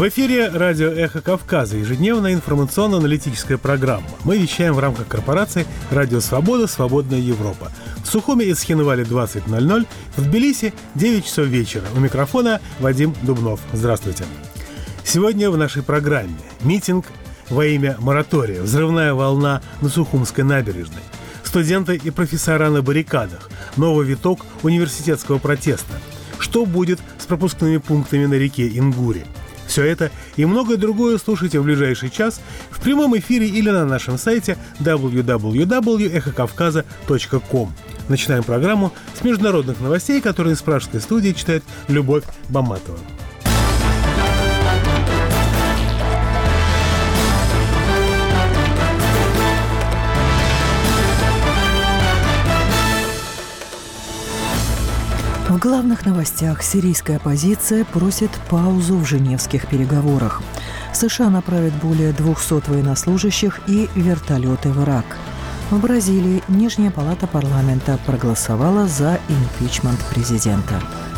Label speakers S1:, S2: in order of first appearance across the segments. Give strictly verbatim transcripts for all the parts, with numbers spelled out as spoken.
S1: В эфире радио «Эхо Кавказа», ежедневная информационно-аналитическая программа. Мы вещаем в рамках корпорации «Радио Свобода. Свободная Европа». В Сухуми и Цхинвале двадцать ноль ноль, в Тбилиси девять часов вечера. У микрофона Вадим Дубнов. Здравствуйте. Сегодня в нашей программе митинг во имя моратория, взрывная волна на Сухумской набережной, студенты и профессора на баррикадах, новый виток университетского протеста. Что будет с пропускными пунктами на реке Ингуре? Все это и многое другое слушайте в ближайший час в прямом эфире или на нашем сайте дабл ю дабл ю дабл ю точка эхо кавказа точка ком. Начинаем программу с международных новостей, которые из пражской студии читает Любовь Баматова.
S2: В главных новостях сирийская оппозиция просит паузу в женевских переговорах. США направят более двухсот военнослужащих и вертолеты в Ирак. В Бразилии Нижняя палата парламента проголосовала за импичмент президента.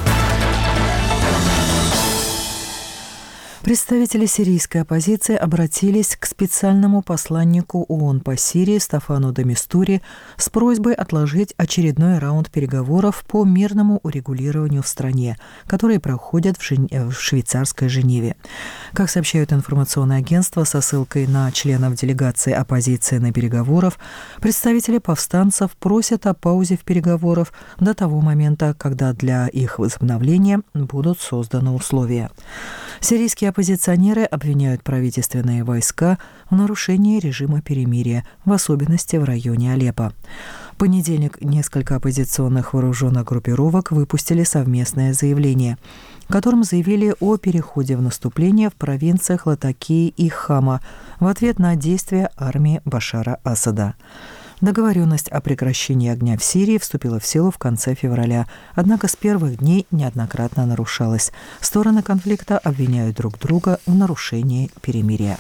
S2: Представители сирийской оппозиции обратились к специальному посланнику ООН по Сирии Стафану де Мистури с просьбой отложить очередной раунд переговоров по мирному урегулированию в стране, которые проходят в, Жен... в швейцарской Женеве. Как сообщают информационные агентства со ссылкой на членов делегации оппозиции на переговорах, представители повстанцев просят о паузе в переговорах до того момента, когда для их возобновления будут созданы условия. Сирийские оппозиционеры обвиняют правительственные войска в нарушении режима перемирия, в особенности в районе Алеппо. В понедельник несколько оппозиционных вооруженных группировок выпустили совместное заявление, в котором заявили о переходе в наступление в провинциях Латакии и Хама в ответ на действия армии Башара Асада. Договоренность о прекращении огня в Сирии вступила в силу в конце февраля, однако с первых дней неоднократно нарушалась. Стороны конфликта обвиняют друг друга в нарушении перемирия.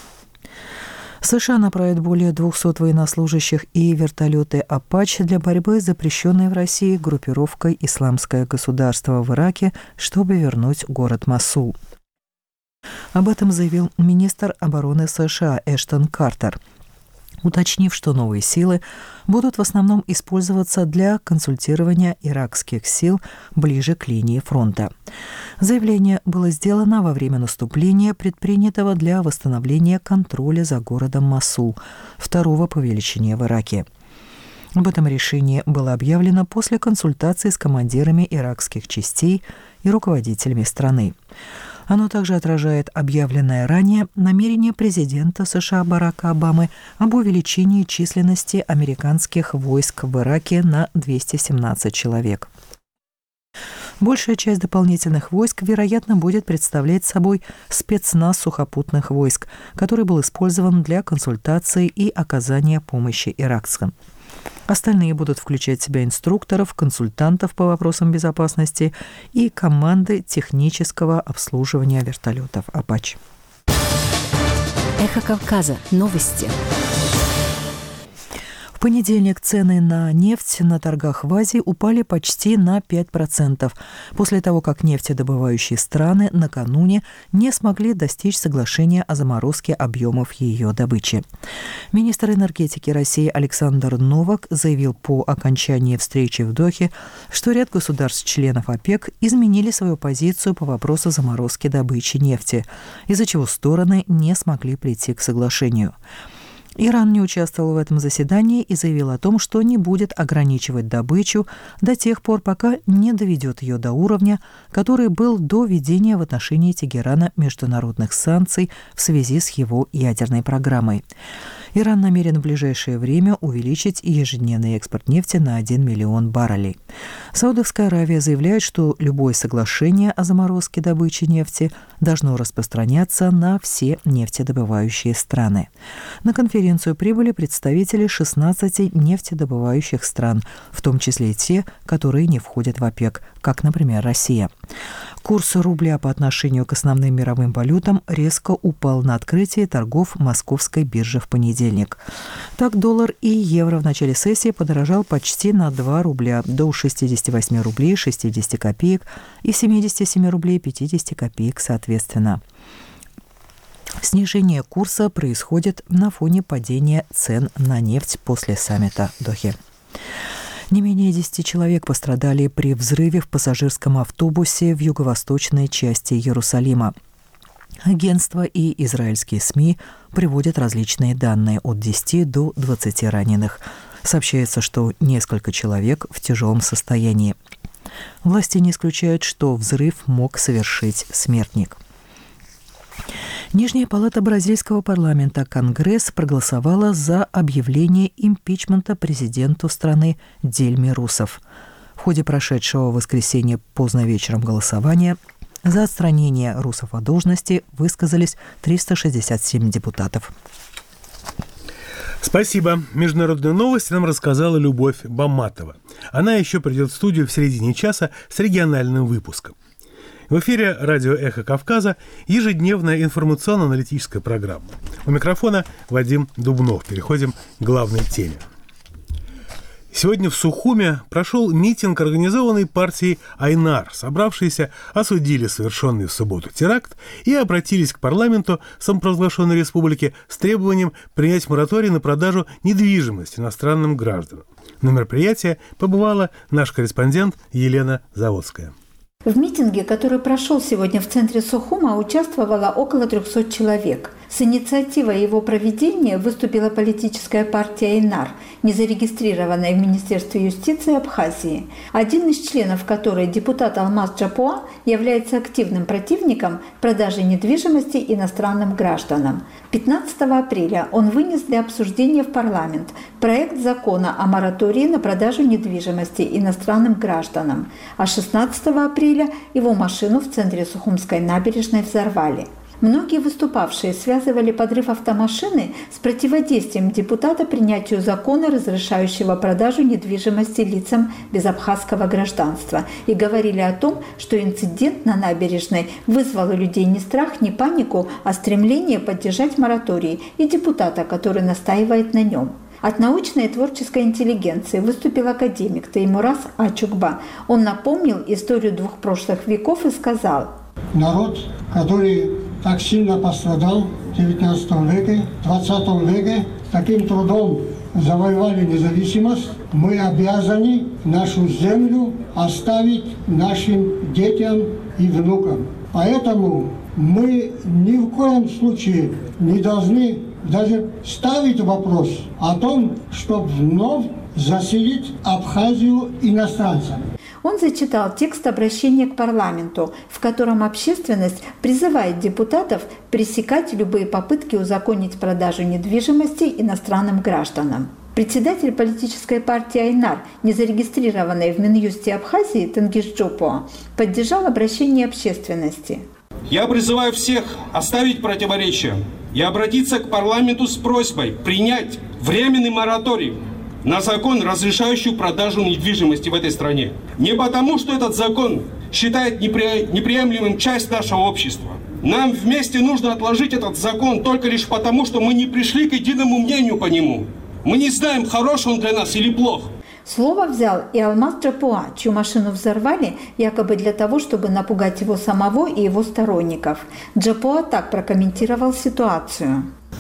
S2: США направят более двухсот военнослужащих и вертолеты «Апач» для борьбы с запрещенной в России группировкой «Исламское государство» в Ираке, чтобы вернуть город Мосул. Об этом заявил министр обороны США Эштон Картер, уточнив, что новые силы будут в основном использоваться для консультирования иракских сил ближе к линии фронта. Заявление было сделано во время наступления, предпринятого для восстановления контроля за городом Мосул, второго по величине в Ираке. Об этом решении было объявлено после консультаций с командирами иракских частей и руководителями страны. Оно также отражает объявленное ранее намерение президента США Барака Обамы об увеличении численности американских войск в Ираке на двести семнадцать человек. Большая часть дополнительных войск, вероятно, будет представлять собой спецназ сухопутных войск, который был использован для консультаций и оказания помощи иракцам. Остальные будут включать в себя инструкторов, консультантов по вопросам безопасности и команды технического обслуживания вертолетов «Апач».
S3: Эхо Кавказа. Новости.
S2: В понедельник цены на нефть на торгах в Азии упали почти на пять процентов, после того, как нефтедобывающие страны накануне не смогли достичь соглашения о заморозке объемов ее добычи. Министр энергетики России Александр Новак заявил по окончании встречи в Дохе, что ряд государств-членов ОПЕК изменили свою позицию по вопросу заморозки добычи нефти, из-за чего стороны не смогли прийти к соглашению. Иран не участвовал в этом заседании и заявил о том, что не будет ограничивать добычу до тех пор, пока не доведет ее до уровня, который был до введения в отношении Тегерана международных санкций в связи с его ядерной программой. Иран намерен в ближайшее время увеличить ежедневный экспорт нефти на один миллион баррелей. Саудовская Аравия заявляет, что любое соглашение о заморозке добычи нефти должно распространяться на все нефтедобывающие страны. На конференцию прибыли представители шестнадцати нефтедобывающих стран, в том числе и те, которые не входят в ОПЕК, как, например, Россия. Курс рубля по отношению к основным мировым валютам резко упал на открытии торгов Московской биржи в понедельник. Так, доллар и евро в начале сессии подорожал почти на два рубля, до шестидесяти восьми рублей шестидесяти копеек и семидесяти семи рублей пятидесяти копеек соответственно. Снижение курса происходит на фоне падения цен на нефть после саммита Дохи. Не менее десяти человек пострадали при взрыве в пассажирском автобусе в юго-восточной части Иерусалима. Агентство и израильские СМИ приводят различные данные от десяти до двадцати раненых. Сообщается, что несколько человек в тяжелом состоянии. Власти не исключают, что взрыв мог совершить смертник. Нижняя палата бразильского парламента Конгресс проголосовала за объявление импичмента президенту страны Дильме Русефф. В ходе прошедшего в воскресенье поздно вечером голосования за отстранение Русеффа от должности высказались триста шестьдесят семь депутатов.
S1: Спасибо. Международные новости нам рассказала Любовь Баматова. Она еще придет в студию в середине часа с региональным выпуском. В эфире радио «Эхо Кавказа» ежедневная информационно-аналитическая программа. У микрофона Вадим Дубнов. Переходим к главной теме. Сегодня в Сухуме прошел митинг, организованный партией «Айнар». Собравшиеся осудили совершенный в субботу теракт и обратились к парламенту самопровозглашенной республики с требованием принять мораторий на продажу недвижимости иностранным гражданам. На мероприятии побывала наш корреспондент Елена Заводская.
S4: В митинге, который прошел сегодня в центре Сухума, участвовало около трехсот человек. С инициативой его проведения выступила политическая партия «Айнар», не зарегистрированная в Министерстве юстиции Абхазии, один из членов которой, депутат Алмаз Джапуа, является активным противником продажи недвижимости иностранным гражданам. пятнадцатого апреля он вынес для обсуждения в парламент проект закона о моратории на продажу недвижимости иностранным гражданам, а шестнадцатого апреля его машину в центре Сухумской набережной взорвали. Многие выступавшие связывали подрыв автомашины с противодействием депутата принятию закона, разрешающего продажу недвижимости лицам без абхазского гражданства, и говорили о том, что инцидент на набережной вызвал у людей не страх, не панику, а стремление поддержать мораторий и депутата, который настаивает на нем. От научной и творческой интеллигенции выступил академик Теймураз Ачукба. Он напомнил историю двух прошлых веков и сказал:
S5: народ, который так сильно пострадал в девятнадцатом веке, двадцатом веке, таким трудом завоевали независимость, мы обязаны нашу землю оставить нашим детям и внукам. Поэтому мы ни в коем случае не должны даже ставить вопрос о том, чтобы вновь заселить Абхазию иностранцами.
S4: Он зачитал текст обращения к парламенту, в котором общественность призывает депутатов пресекать любые попытки узаконить продажу недвижимости иностранным гражданам. Председатель политической партии «Айнар», не зарегистрированной в Минюсте Абхазии, Тенгиз Джапуа, поддержал обращение общественности.
S6: Я призываю всех оставить противоречия и обратиться к парламенту с просьбой принять временный мораторий на закон, разрешающий продажу недвижимости в этой стране. Не потому, что этот закон считает непри... неприемлемым часть нашего общества. Нам вместе нужно отложить этот закон только лишь потому, что мы не пришли к единому мнению по нему. Мы не знаем, хорош он для нас или плох.
S4: Слово взял и Алмаз Джапуа, чью машину взорвали якобы для того, чтобы напугать его самого и его сторонников. Джапуа так прокомментировал ситуацию.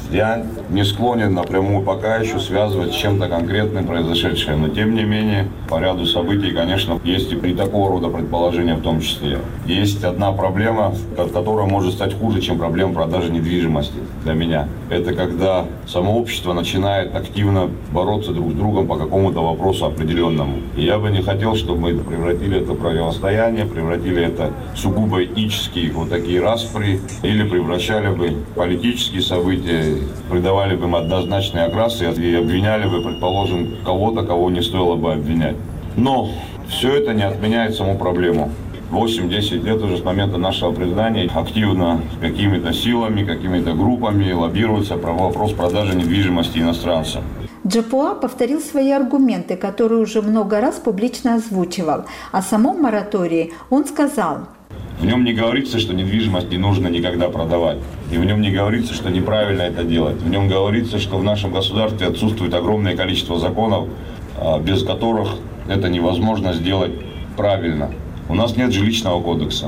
S7: Я не склонен напрямую пока еще связывать с чем-то конкретным произошедшее, но тем не менее по ряду событий, конечно, есть и при такого рода предположения в том числе. Есть одна проблема, которая может стать хуже, чем проблема продажи недвижимости для меня. Это когда само общество начинает активно бороться друг с другом по какому-то вопросу определенному. И я бы не хотел, чтобы мы превратили это в противостояние, превратили это в сугубо этнические вот такие распри, или превращали бы политические события, придавали бы им однозначные окрасы и обвиняли бы, предположим, кого-то, кого не стоило бы обвинять. Но все это не отменяет саму проблему. восемь-десять лет уже с момента нашего признания активно какими-то силами, какими-то группами лоббируется вопрос продажи недвижимости иностранцам.
S4: Джапуа повторил свои аргументы, которые уже много раз публично озвучивал. О самом моратории он сказал:
S7: в нем не говорится, что недвижимость не нужно никогда продавать. И в нем не говорится, что неправильно это делать. В нем говорится, что в нашем государстве отсутствует огромное количество законов, без которых это невозможно сделать правильно. У нас нет жилищного кодекса.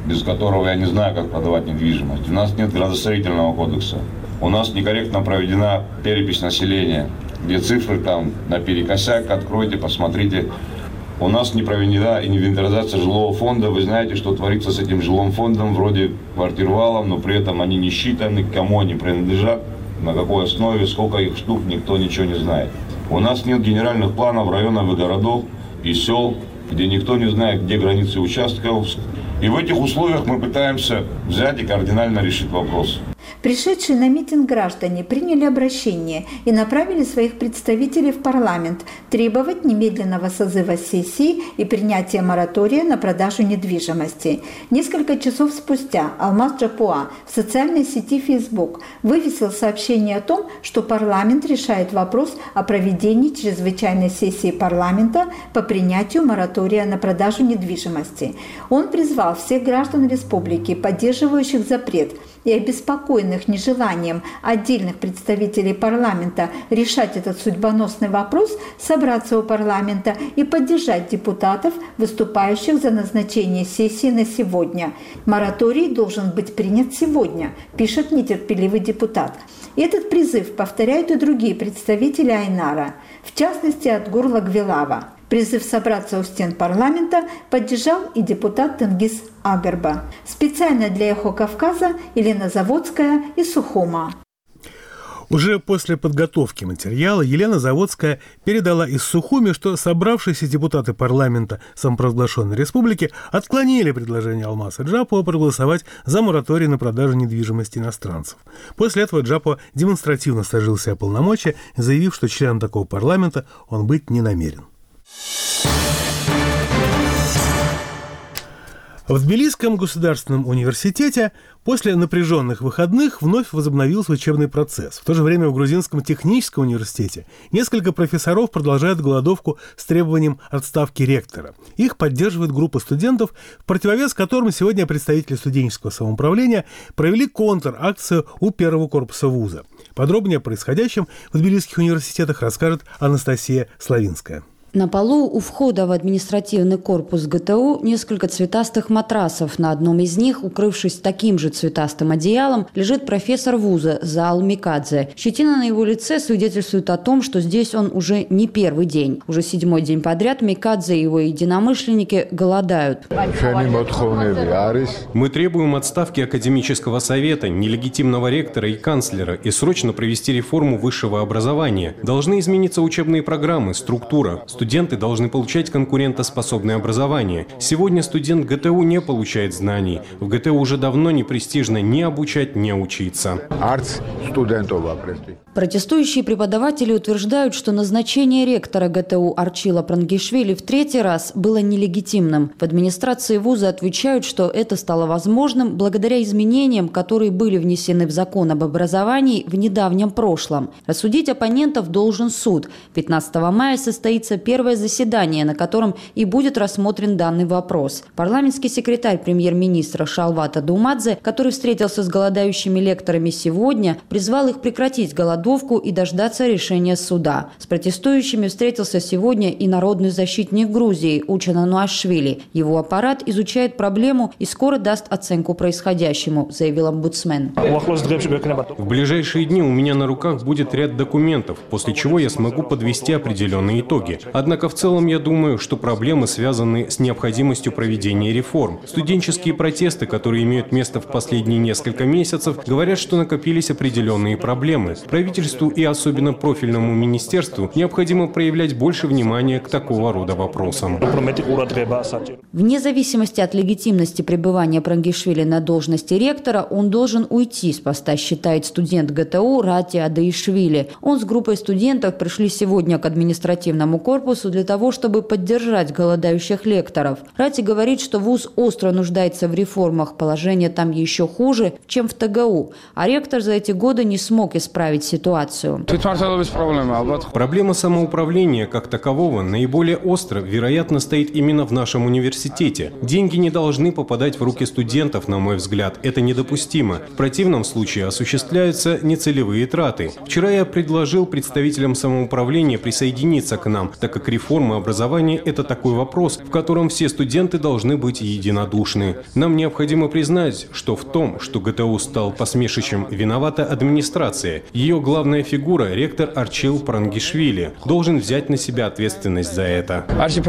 S7: без которого я не знаю, как продавать недвижимость. У нас нет градостроительного кодекса. У нас некорректно проведена перепись населения, где цифры там наперекосяк. Откройте, посмотрите. У нас не проведена инвентаризация жилого фонда. Вы знаете, что творится с этим жилым фондом, вроде квартирвалом, но при этом они не считаны, кому они принадлежат, на какой основе, сколько их штук, никто ничего не знает. У нас нет генеральных планов районов и городов и сел, где никто не знает, где границы участков. И в этих условиях мы пытаемся взять и кардинально решить вопрос.
S4: Пришедшие на митинг граждане приняли обращение и направили своих представителей в парламент требовать немедленного созыва сессии и принятия моратория на продажу недвижимости. Несколько часов спустя Алмаз Джапуа в социальной сети Facebook вывесил сообщение о том, что парламент решает вопрос о проведении чрезвычайной сессии парламента по принятию моратория на продажу недвижимости. Он призвал всех граждан республики, поддерживающих запрет, и обеспокоенных нежеланием отдельных представителей парламента решать этот судьбоносный вопрос, собраться у парламента и поддержать депутатов, выступающих за назначение сессии на сегодня. Мораторий должен быть принят сегодня, пишет нетерпеливый депутат. Этот призыв повторяют и другие представители Айнара, в частности от Гурла Гвилава. Призыв собраться у стен парламента поддержал и депутат Тенгиз Агарба. Специально для «Эхо Кавказа» Елена Заводская из Сухума.
S1: Уже после подготовки материала Елена Заводская передала из Сухуми, что собравшиеся депутаты парламента самопровозглашенной республики отклонили предложение Алмаза Джапуа проголосовать за мораторий на продажу недвижимости иностранцев. После этого Джапуа демонстративно сложил себя полномочия, заявив, что членом такого парламента он быть не намерен. В Тбилисском государственном университете после напряженных выходных вновь возобновился учебный процесс. В то же время в Грузинском техническом университете несколько профессоров продолжают голодовку с требованием отставки ректора. Их поддерживает группа студентов, в противовес которым сегодня представители студенческого самоуправления провели контр-акцию у первого корпуса вуза. Подробнее о происходящем в тбилисских университетах расскажет Анастасия Славинская.
S8: На полу у входа в административный корпус ГТУ несколько цветастых матрасов. На одном из них, укрывшись таким же цветастым одеялом, лежит профессор вуза Заал Микадзе. Щетина на его лице свидетельствует о том, что здесь он уже не первый день. Уже седьмой день подряд Микадзе и его единомышленники голодают.
S9: Мы требуем отставки академического совета, нелегитимного ректора и канцлера и срочно провести реформу высшего образования. Должны измениться учебные программы, структура. Студенты должны получать конкурентоспособное образование. Сегодня студент ГТУ не получает знаний. В ГТУ уже давно не престижно ни обучать, ни учиться.
S8: Протестующие преподаватели утверждают, что назначение ректора ГТУ Арчила Прангишвили в третий раз было нелегитимным. В администрации вуза отвечают, что это стало возможным благодаря изменениям, которые были внесены в закон об образовании в недавнем прошлом. Рассудить оппонентов должен суд. пятнадцатого мая состоится первое заседание, на котором и будет рассмотрен данный вопрос. Парламентский секретарь премьер-министра Шалвата Думадзе, который встретился с голодающими лекторами сегодня, призвал их прекратить голодовку и дождаться решения суда. С протестующими встретился сегодня и народный защитник Грузии Учана Нуашвили. Его аппарат изучает проблему и скоро даст оценку происходящему, заявил омбудсмен.
S9: В ближайшие дни у меня на руках будет ряд документов, после чего я смогу подвести определенные итоги. Однако в целом я думаю, что проблемы связаны с необходимостью проведения реформ. Студенческие протесты, которые имеют место в последние несколько месяцев, говорят, что накопились определенные проблемы. Правительству и особенно профильному министерству необходимо проявлять больше внимания к такого рода вопросам.
S8: Вне зависимости от легитимности пребывания Прангишвили на должности ректора, он должен уйти с поста, считает студент ГТУ Рати Адаишвили. Он с группой студентов пришли сегодня к административному корпусу для того, чтобы поддержать голодающих лекторов. Рати говорит, что вуз остро нуждается в реформах, положение там еще хуже, чем в ТГУ, а ректор за эти годы не смог исправить ситуацию. ситуацию.
S9: Проблема самоуправления как такового наиболее остро, вероятно, стоит именно в нашем университете. Деньги не должны попадать в руки студентов, на мой взгляд. Это недопустимо. В противном случае осуществляются нецелевые траты. Вчера я предложил представителям самоуправления присоединиться к нам, так как реформа образования – это такой вопрос, в котором все студенты должны быть единодушны. Нам необходимо признать, что в том, что ГТУ стал посмешищем, виновата администрация. Ее главная фигура, ректор Арчил Прангишвили, должен взять на себя ответственность за это.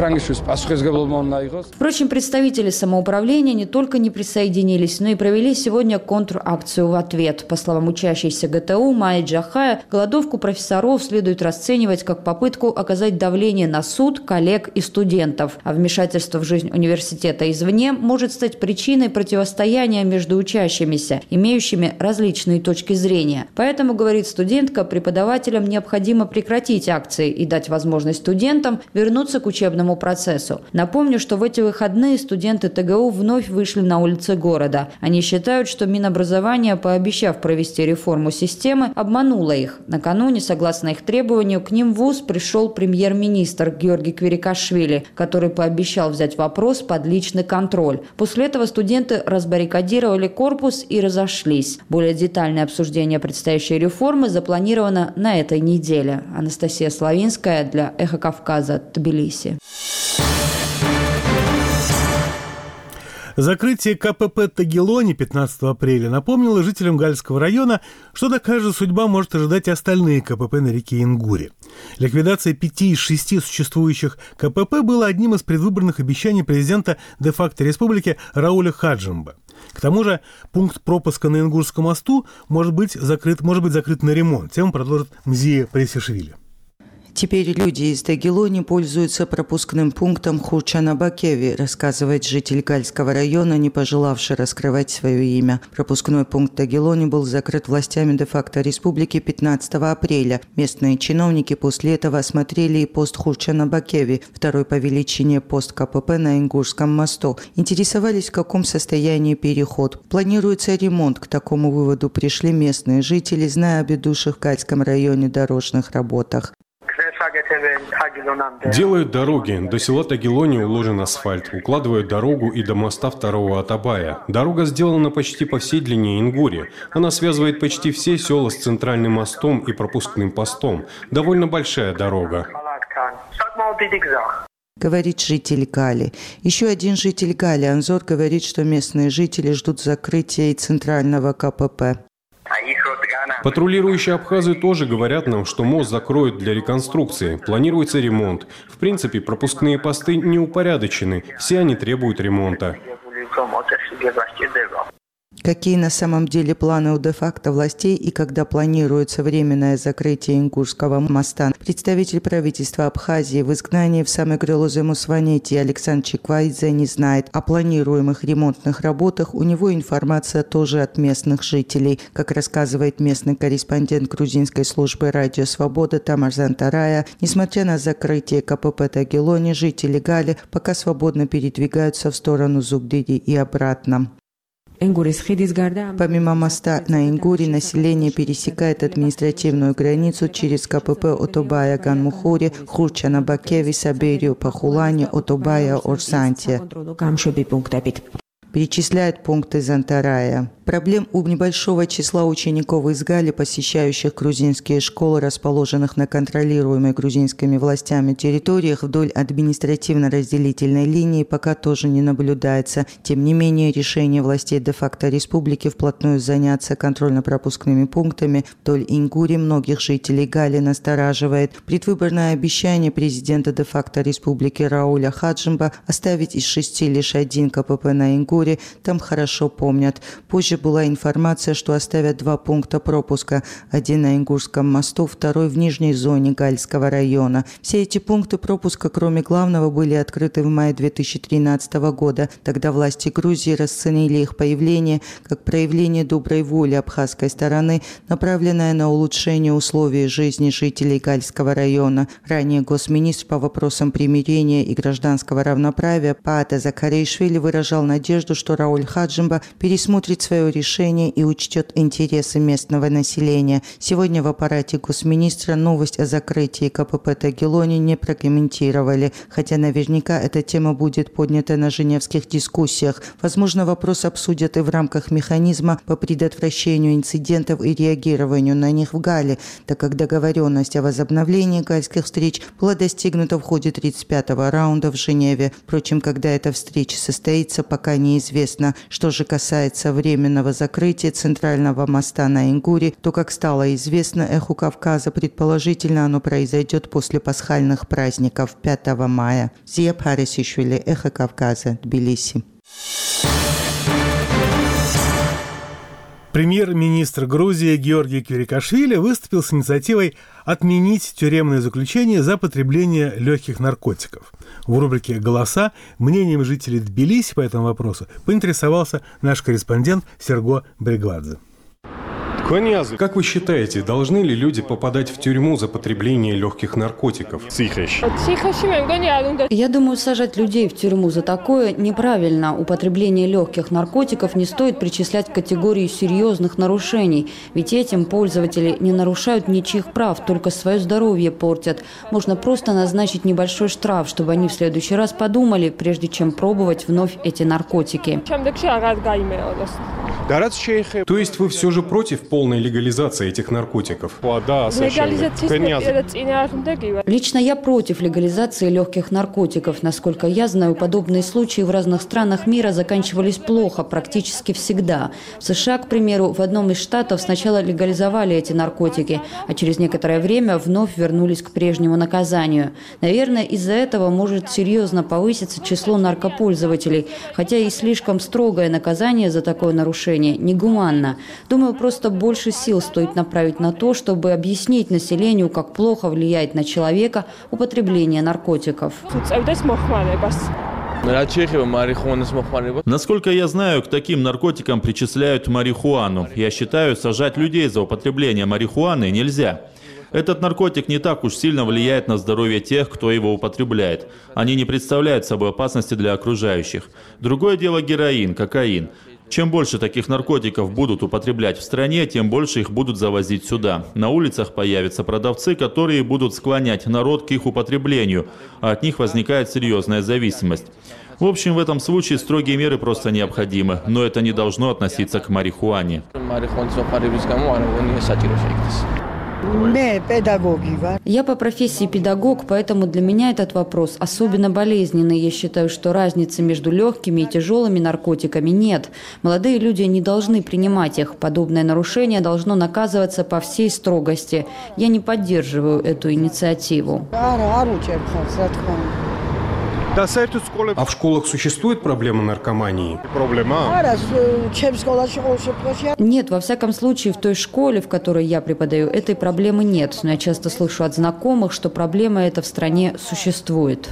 S8: Впрочем, представители самоуправления не только не присоединились, но и провели сегодня контр-акцию в ответ. По словам учащейся ГТУ Майи Джахая, голодовку профессоров следует расценивать как попытку оказать давление на суд, коллег и студентов. А вмешательство в жизнь университета извне может стать причиной противостояния между учащимися, имеющими различные точки зрения. Поэтому, говорит студентка, преподавателям необходимо прекратить акции и дать возможность студентам вернуться к учебному процессу. Напомню, что в эти выходные студенты ТГУ вновь вышли на улицы города. Они считают, что Минобразование, пообещав провести реформу системы, обмануло их. Накануне, согласно их требованию, к ним в вуз пришел премьер-министр Георгий Квирикашвили, который пообещал взять вопрос под личный контроль. После этого студенты разбаррикадировали корпус и разошлись. Более детальное обсуждение предстоящей реформы запланировано на этой неделе. Анастасия Славинская для «Эхо Кавказа», Тбилиси.
S1: Закрытие КПП Тагилони пятнадцатого апреля напомнило жителям Гальского района, что такая же судьба может ожидать и остальные КПП на реке Ингуре. Ликвидация пяти из шести существующих КПП было одним из предвыборных обещаний президента де-факто республики Рауля Хаджимба. К тому же пункт пропуска на Ингурском мосту может быть закрыт, может быть закрыт на ремонт. Тему продолжит Мзия Пресишвили.
S10: Теперь люди из Тагилони пользуются пропускным пунктом Хурчана-Бакеви, рассказывает житель Гальского района, не пожелавший раскрывать свое имя. Пропускной пункт Тагилони был закрыт властями де-факто республики пятнадцатого апреля. Местные чиновники после этого осмотрели и пост Хурчана-Бакеви, второй по величине пост КПП на Ингурском мосту. Интересовались, в каком состоянии переход. Планируется ремонт. К такому выводу пришли местные жители, зная о бедущих в Гальском районе дорожных работах.
S9: Делают дороги. До села Тагилони уложен асфальт. Укладывают дорогу и до моста второго Атабая. Дорога сделана почти по всей длине Ингури. Она связывает почти все села с центральным мостом и пропускным постом. Довольно большая дорога.
S10: Говорит житель Гали. Еще один житель Гали, Анзор, говорит, что местные жители ждут закрытия и центрального КПП.
S9: Патрулирующие абхазы тоже говорят нам, что мост закроют для реконструкции. Планируется ремонт. В принципе, пропускные посты не упорядочены. Все они требуют ремонта.
S10: Какие на самом деле планы у де-факто властей и когда планируется временное закрытие Ингурского моста, представитель правительства Абхазии в изгнании в самой Крылозему Сванете Александр Чиквайдзе не знает. О планируемых ремонтных работах у него информация тоже от местных жителей. Как рассказывает местный корреспондент грузинской службы «Радио Свобода» Тамарзан Тарая, несмотря на закрытие КПП Тагилони, жители Гали пока свободно передвигаются в сторону Зугдиди и обратно. Помимо моста на Ингуре, население пересекает административную границу через КПП Отобая Ганмухури, Хурчана-Бакеви, Саберию, Пахулани, Отобая, Орсантия. Перечисляет пункты Зантарая. Проблем у небольшого числа учеников из Гали, посещающих грузинские школы, расположенных на контролируемой грузинскими властями территориях вдоль административно-разделительной линии, пока тоже не наблюдается. Тем не менее, решение властей де-факто республики вплотную заняться контрольно-пропускными пунктами вдоль Ингури многих жителей Гали настораживает. Предвыборное обещание президента де-факто республики Рауля Хаджимба оставить из шести лишь один КПП на Ингури там хорошо помнят. Позже была информация, что оставят два пункта пропуска. Один на Ингурском мосту, второй в нижней зоне Гальского района. Все эти пункты пропуска, кроме главного, были открыты в мае две тысячи тринадцатого года. Тогда власти Грузии расценили их появление как проявление доброй воли абхазской стороны, направленное на улучшение условий жизни жителей Гальского района. Ранее госминистр по вопросам примирения и гражданского равноправия Паата Закаришвили выражал надежду, что Рауль Хаджимба пересмотрит свое свое решение и учтет интересы местного населения. Сегодня в аппарате госминистра новость о закрытии КПП Тагилони не прокомментировали, хотя наверняка эта тема будет поднята на женевских дискуссиях. Возможно, вопрос обсудят и в рамках механизма по предотвращению инцидентов и реагированию на них в Галле, так как договоренность о возобновлении гальских встреч была достигнута в ходе тридцать пятого раунда в Женеве. Впрочем, когда эта встреча состоится, пока неизвестно. Что же касается временного закрытия центрального моста на Ингуре, то, как стало известно Эху Кавказа, предположительно оно произойдет после пасхальных праздников пятого мая. Зия Парисишвили, Эхо Кавказа, Тбилиси.
S1: Премьер-министр Грузии Георгий Квирикашвили выступил с инициативой отменить тюремное заключение за потребление легких наркотиков. В рубрике «Голоса» мнением жителей Тбилиси по этому вопросу поинтересовался наш корреспондент Серго Бригладзе.
S9: Как вы считаете, должны ли люди попадать в тюрьму за потребление легких наркотиков?
S8: Я думаю, сажать людей в тюрьму за такое неправильно. Употребление легких наркотиков не стоит причислять к категории серьезных нарушений. Ведь этим пользователи не нарушают ничьих прав, только свое здоровье портят. Можно просто назначить небольшой штраф, чтобы они в следующий раз подумали, прежде чем пробовать вновь эти наркотики.
S9: То есть вы все же против полной легализации этих наркотиков?
S8: Лично я против легализации легких наркотиков. Насколько я знаю, подобные случаи в разных странах мира заканчивались плохо, практически всегда. В США, к примеру, в одном из штатов сначала легализовали эти наркотики, а через некоторое время вновь вернулись к прежнему наказанию. Наверное, из-за этого может серьезно повыситься число наркопользователей, хотя и слишком строгое наказание за такое нарушение негуманно. Думаю, просто больше сил стоит направить на то, чтобы объяснить населению, как плохо влияет на человека употребление наркотиков.
S11: Насколько я знаю, к таким наркотикам причисляют марихуану. Я считаю, сажать людей за употребление марихуаны нельзя. Этот наркотик не так уж сильно влияет на здоровье тех, кто его употребляет. Они не представляют собой опасности для окружающих. Другое дело героин, кокаин. Чем больше таких наркотиков будут употреблять в стране, тем больше их будут завозить сюда. На улицах появятся продавцы, которые будут склонять народ к их употреблению, а от них возникает серьезная зависимость. В общем, в этом случае строгие меры просто необходимы, но это не должно относиться к марихуане.
S8: Я по профессии педагог, поэтому для меня этот вопрос особенно болезненный. Я считаю, что разницы между легкими и тяжелыми наркотиками нет. Молодые люди не должны принимать их. Подобное нарушение должно наказываться по всей строгости. Я не поддерживаю эту инициативу.
S9: А в школах существует проблема наркомании?
S8: Нет, во всяком случае, в той школе, в которой я преподаю, этой проблемы нет. Но я часто слышу от знакомых, что проблема эта в стране существует.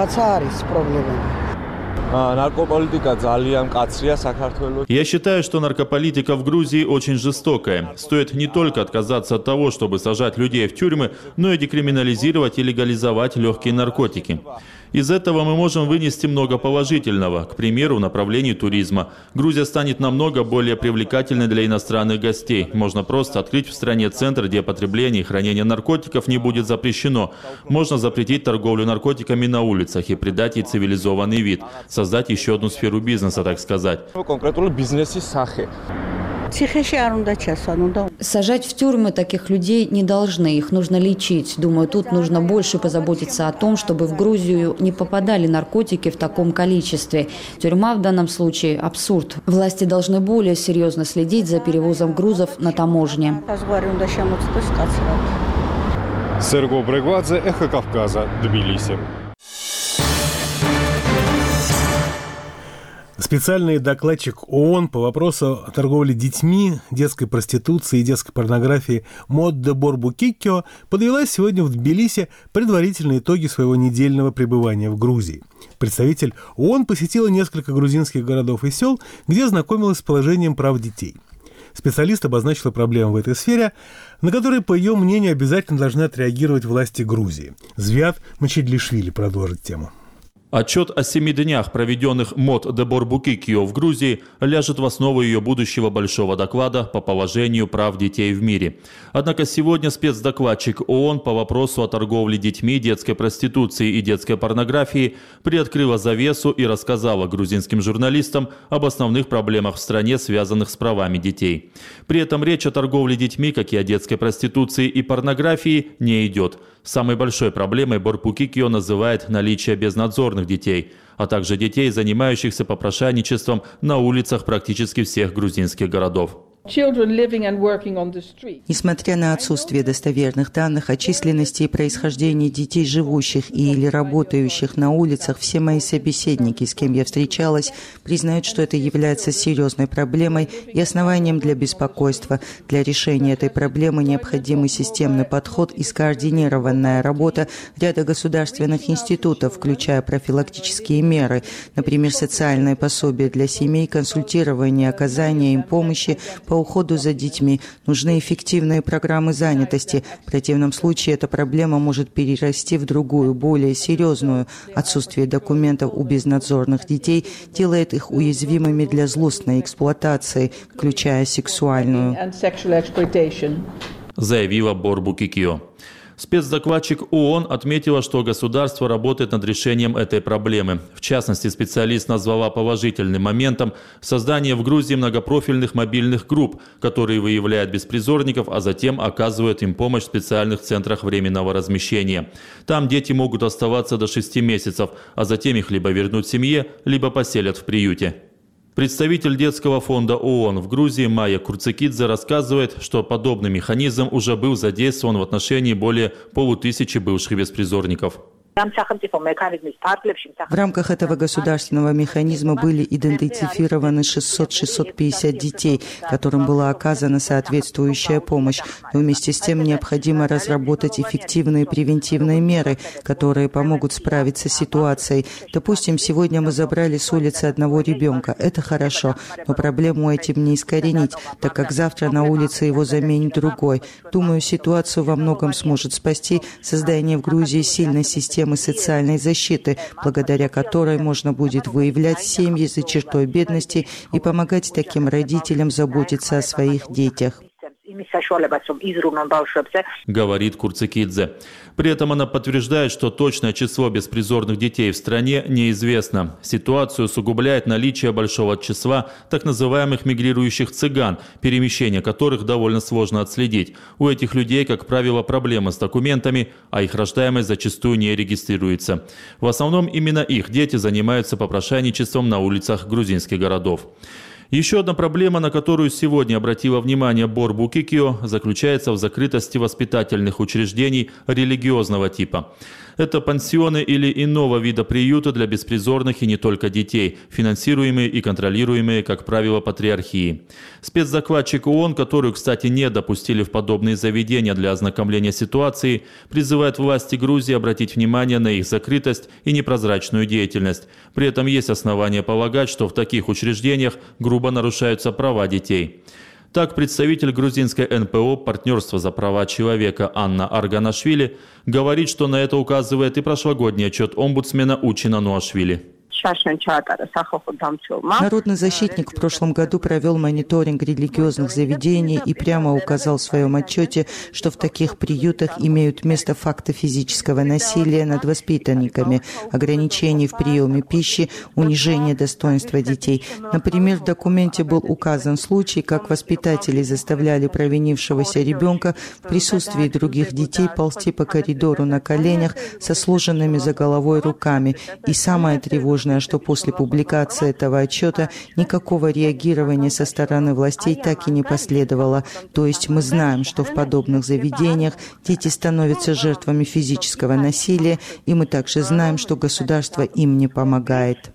S11: Я считаю, что наркополитика в Грузии очень жестокая. Стоит не только отказаться от того, чтобы сажать людей в тюрьмы, но и декриминализировать и легализовать легкие наркотики. Из этого мы можем вынести много положительного, к примеру, в направлении туризма. Грузия станет намного более привлекательной для иностранных гостей. Можно просто открыть в стране центр, где потребление и хранение наркотиков не будет запрещено. Можно запретить торговлю наркотиками на улицах и придать ей цивилизованный вид. Создать еще одну сферу бизнеса, так сказать.
S8: Сажать в тюрьмы таких людей не должны, их нужно лечить. Думаю, тут нужно больше позаботиться о том, чтобы в Грузию не попадали наркотики в таком количестве. Тюрьма в данном случае – абсурд. Власти должны более серьезно следить за перевозом грузов на таможне.
S9: Серго Бригладзе, Эхо Кавказа, Тбилиси.
S1: Специальный докладчик ООН по вопросу о торговле детьми, детской проституции и детской порнографии Модде Борбу-Киккио подвела сегодня в Тбилиси предварительные итоги своего недельного пребывания в Грузии. Представитель ООН посетила несколько грузинских городов и сел, где знакомилась с положением прав детей. Специалист обозначила проблемы в этой сфере, на которые, по ее мнению, обязательно должны отреагировать власти Грузии. Звиат Мачедлишвили продолжит тему.
S11: Отчет о семи днях, проведенных МОД де Борбукикио в Грузии, ляжет в основу ее будущего большого доклада по положению прав детей в мире. Однако сегодня спецдокладчик ООН по вопросу о торговле детьми, детской проституции и детской порнографии приоткрыла завесу и рассказала грузинским журналистам об основных проблемах в стране, связанных с правами детей. При этом речь о торговле детьми, как и о детской проституции и порнографии, не идет. Самой большой проблемой Борбукикио называет наличие безнадзорных детей, а также детей, занимающихся попрошайничеством на улицах практически всех грузинских городов.
S10: Несмотря на отсутствие достоверных данных о численности и происхождении детей, живущих и или работающих на улицах, все мои собеседники, с кем я встречалась, признают, что это является серьезной проблемой и основанием для беспокойства. Для решения этой проблемы необходимый системный подход и скоординированная работа ряда государственных институтов, включая профилактические меры, например, социальные пособия для семей, консультирование, оказание им помощи по уходу за детьми. Нужны эффективные программы занятости. В противном случае эта проблема может перерасти в другую, более серьезную. Отсутствие документов у безнадзорных детей делает их уязвимыми для злостной эксплуатации, включая сексуальную.
S11: Заявила Борбукикио. Спецдокладчик ООН отметила, что государство работает над решением этой проблемы. В частности, специалист назвала положительным моментом создание в Грузии многопрофильных мобильных групп, которые выявляют беспризорников, а затем оказывают им помощь в специальных центрах временного размещения. Там дети могут оставаться до шести месяцев, а затем их либо вернут семье, либо поселят в приюте. Представитель детского фонда ООН в Грузии Майя Курцикидзе рассказывает, что подобный механизм уже был задействован в отношении более полутысячи бывших беспризорников.
S10: В рамках этого государственного механизма были идентифицированы шестьсот — шестьсот пятьдесят детей, которым была оказана соответствующая помощь. Но вместе с тем необходимо разработать эффективные превентивные меры, которые помогут справиться с ситуацией. Допустим, сегодня мы забрали с улицы одного ребенка. Это хорошо, но проблему этим не искоренить, так как завтра на улице его заменит другой. Думаю, ситуацию во многом сможет спасти создание в Грузии сильной системы социальной защиты, благодаря которой можно будет выявлять семьи за чертой бедности и помогать таким родителям заботиться о своих детях.
S11: Говорит Курцикидзе. При этом она подтверждает, что точное число беспризорных детей в стране неизвестно. Ситуацию усугубляет наличие большого числа так называемых мигрирующих цыган, перемещение которых довольно сложно отследить. У этих людей, как правило, проблемы с документами, а их рождаемость зачастую не регистрируется. В основном именно их дети занимаются попрошайничеством на улицах грузинских городов. Еще одна проблема, на которую сегодня обратила внимание Борбукикио, заключается в закрытости воспитательных учреждений религиозного типа. Это пансионы или иного вида приюты для беспризорных и не только детей, финансируемые и контролируемые, как правило, патриархией. Спецдокладчик ООН, которую, кстати, не допустили в подобные заведения для ознакомления ситуации, призывает власти Грузии обратить внимание на их закрытость и непрозрачную деятельность. При этом есть основания полагать, что в таких учреждениях грубо нарушаются права детей. Так, представитель грузинской эн пэ о «Партнерство за права человека» Анна Арганашвили говорит, что на это указывает и прошлогодний отчет омбудсмена Учина Нуашвили.
S10: Народный защитник в прошлом году провел мониторинг религиозных заведений и прямо указал в своем отчете, что в таких приютах имеют место факты физического насилия над воспитанниками, ограничений в приеме пищи, унижения достоинства детей. Например, в документе был указан случай, как воспитатели заставляли провинившегося ребенка в присутствии других детей ползти по коридору на коленях со сложенными за головой руками. И самое тревожное, что после публикации этого отчета никакого реагирования со стороны властей так и не последовало. То есть мы знаем, что в подобных заведениях дети становятся жертвами физического насилия, и мы также знаем, что государство им не помогает.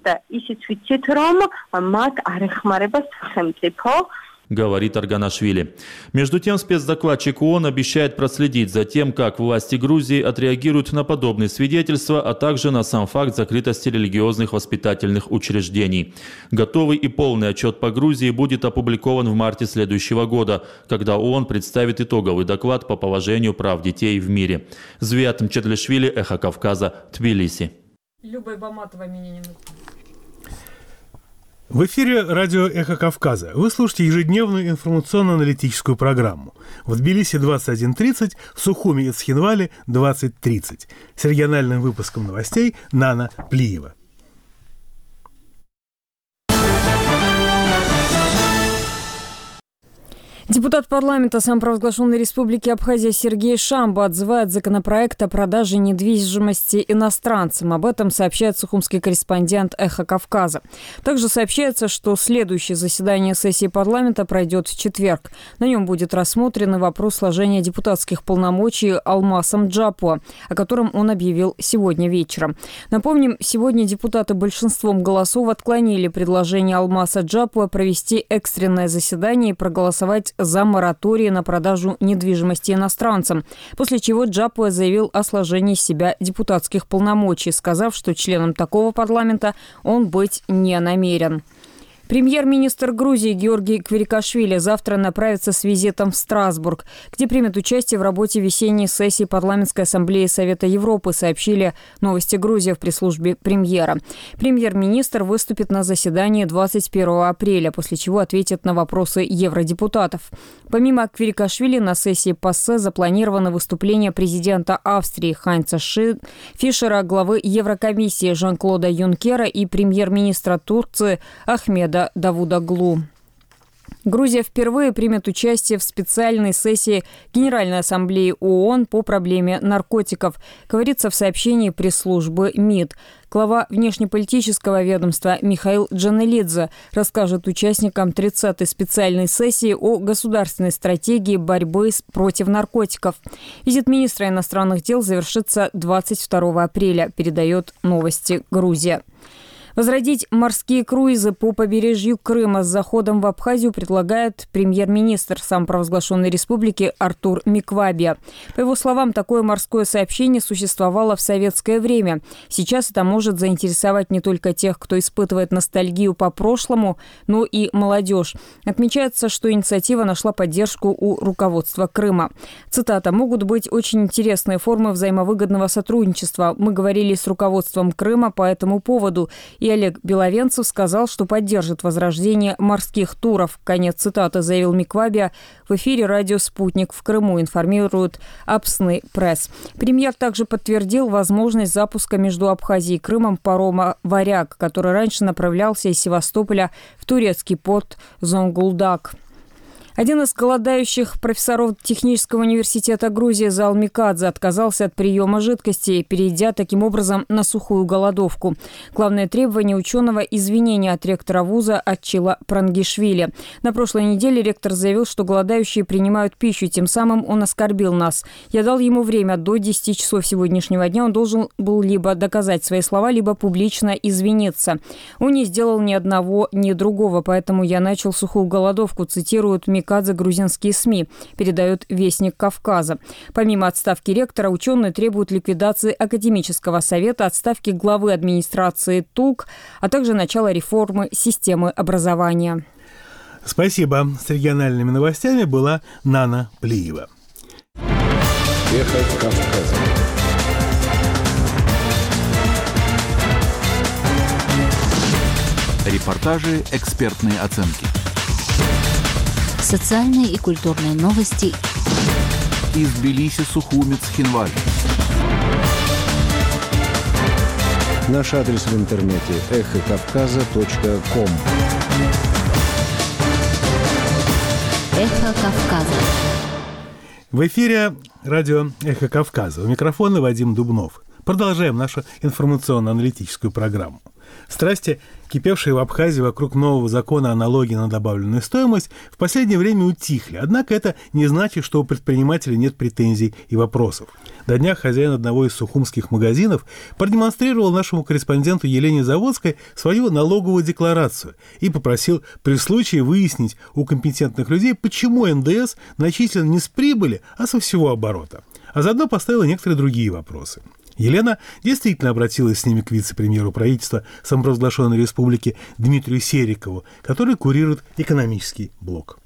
S11: Говорит Арганашвили. Между тем, спецдокладчик ООН обещает проследить за тем, как власти Грузии отреагируют на подобные свидетельства, а также на сам факт закрытости религиозных воспитательных учреждений. Готовый и полный отчет по Грузии будет опубликован в марте следующего года, когда ООН представит итоговый доклад по положению прав детей в мире. Звиат Мчедлишвили, Эхо Кавказа, Тбилиси.
S12: Люба Ибаматова меня не нужна.
S1: В эфире радио «Эхо Кавказа». Вы слушаете ежедневную информационно-аналитическую программу. В Тбилиси двадцать один тридцать, в Сухуми и Цхинвале двадцать тридцать. С региональным выпуском новостей Нана Плиева.
S12: Депутат парламента самопровозглашенной республики Абхазия Сергей Шамба отзывает законопроект о продаже недвижимости иностранцам. Об этом сообщает сухумский корреспондент «Эхо Кавказа». Также сообщается, что следующее заседание сессии парламента пройдет в четверг. На нем будет рассмотрен вопрос сложения депутатских полномочий Алмасом Джапуа, о котором он объявил сегодня вечером. Напомним, сегодня депутаты большинством голосов отклонили предложение Алмаса Джапуа провести экстренное заседание и проголосовать за мораторий на продажу недвижимости иностранцам, после чего Джапуа заявил о сложении с себя депутатских полномочий, сказав, что членом такого парламента он быть не намерен. Премьер-министр Грузии Георгий Квирикашвили завтра направится с визитом в Страсбург, где примет участие в работе весенней сессии Парламентской ассамблеи Совета Европы, сообщили «Новости Грузии» в пресс-службе премьера. Премьер-министр выступит на заседании двадцать первого апреля, после чего ответит на вопросы евродепутатов. Помимо Квирикашвили на сессии ПАСЕ запланировано выступление президента Австрии Хайнца Фишера, главы Еврокомиссии Жан-Клода Юнкера и премьер-министра Турции Ахмеда Давудаглу. Грузия впервые примет участие в специальной сессии Генеральной ассамблеи ООН по проблеме наркотиков, говорится в сообщении пресс-службы МИД. Глава внешнеполитического ведомства Михаил Джанелидзе расскажет участникам тридцатой специальной сессии о государственной стратегии борьбы против наркотиков. Визит министра иностранных дел завершится двадцать второго апреля, передает «Новости Грузия». Возродить морские круизы по побережью Крыма с заходом в Абхазию предлагает премьер-министр самопровозглашенной республики Артур Миквабия. По его словам, такое морское сообщение существовало в советское время. Сейчас это может заинтересовать не только тех, кто испытывает ностальгию по прошлому, но и молодежь. Отмечается, что инициатива нашла поддержку у руководства Крыма. Цитата: «Могут быть очень интересные формы взаимовыгодного сотрудничества. Мы говорили с руководством Крыма по этому поводу». И Олег Беловенцев сказал, что поддержит возрождение морских туров. Конец цитаты, заявил Миквабия в эфире радио «Спутник» в Крыму, информирует Апсны Пресс. Премьер также подтвердил возможность запуска между Абхазией и Крымом парома «Варяг», который раньше направлялся из Севастополя в турецкий порт Зонгулдак. Один из голодающих профессоров Технического университета Грузии Зал Микадзе отказался от приема жидкости, перейдя таким образом на сухую голодовку. Главное требование ученого – извинения от ректора вуза Арчила Прангишвили. На прошлой неделе ректор заявил, что голодающие принимают пищу, тем самым он оскорбил нас. Я дал ему время до десяти часов сегодняшнего дня. Он должен был либо доказать свои слова, либо публично извиниться. Он не сделал ни одного, ни другого, поэтому я начал сухую голодовку, цитируют Микадзе. Микадзе грузинские СМИ, передает Вестник Кавказа. Помимо отставки ректора, ученые требуют ликвидации академического совета, отставки главы администрации ТУК, а также начала реформы системы образования.
S1: Спасибо. С региональными новостями была Нана Плиева.
S13: Эхо Кавказа. Репортажи, экспертные оценки.
S3: Социальные и культурные новости
S13: из Тбилиси, Сухуми, Цхинваль. Наш адрес в интернете эхо кавказа точка ком.
S3: Эхо Кавказа.
S1: В эфире радио «Эхо Кавказа». У микрофона Вадим Дубнов. Продолжаем нашу информационно-аналитическую программу. Страсти, кипевшие в Абхазии вокруг нового закона о налоге на добавленную стоимость, в последнее время утихли. Однако это не значит, что у предпринимателей нет претензий и вопросов. До дня хозяин одного из сухумских магазинов продемонстрировал нашему корреспонденту Елене Заводской свою налоговую декларацию и попросил при случае выяснить у компетентных людей, почему эн дэ эс начислен не с прибыли, а со всего оборота. А заодно поставила некоторые другие вопросы. Елена действительно обратилась с ними к вице-премьеру правительства самопровозглашенной республики Дмитрию Серикову, который курирует экономический блок.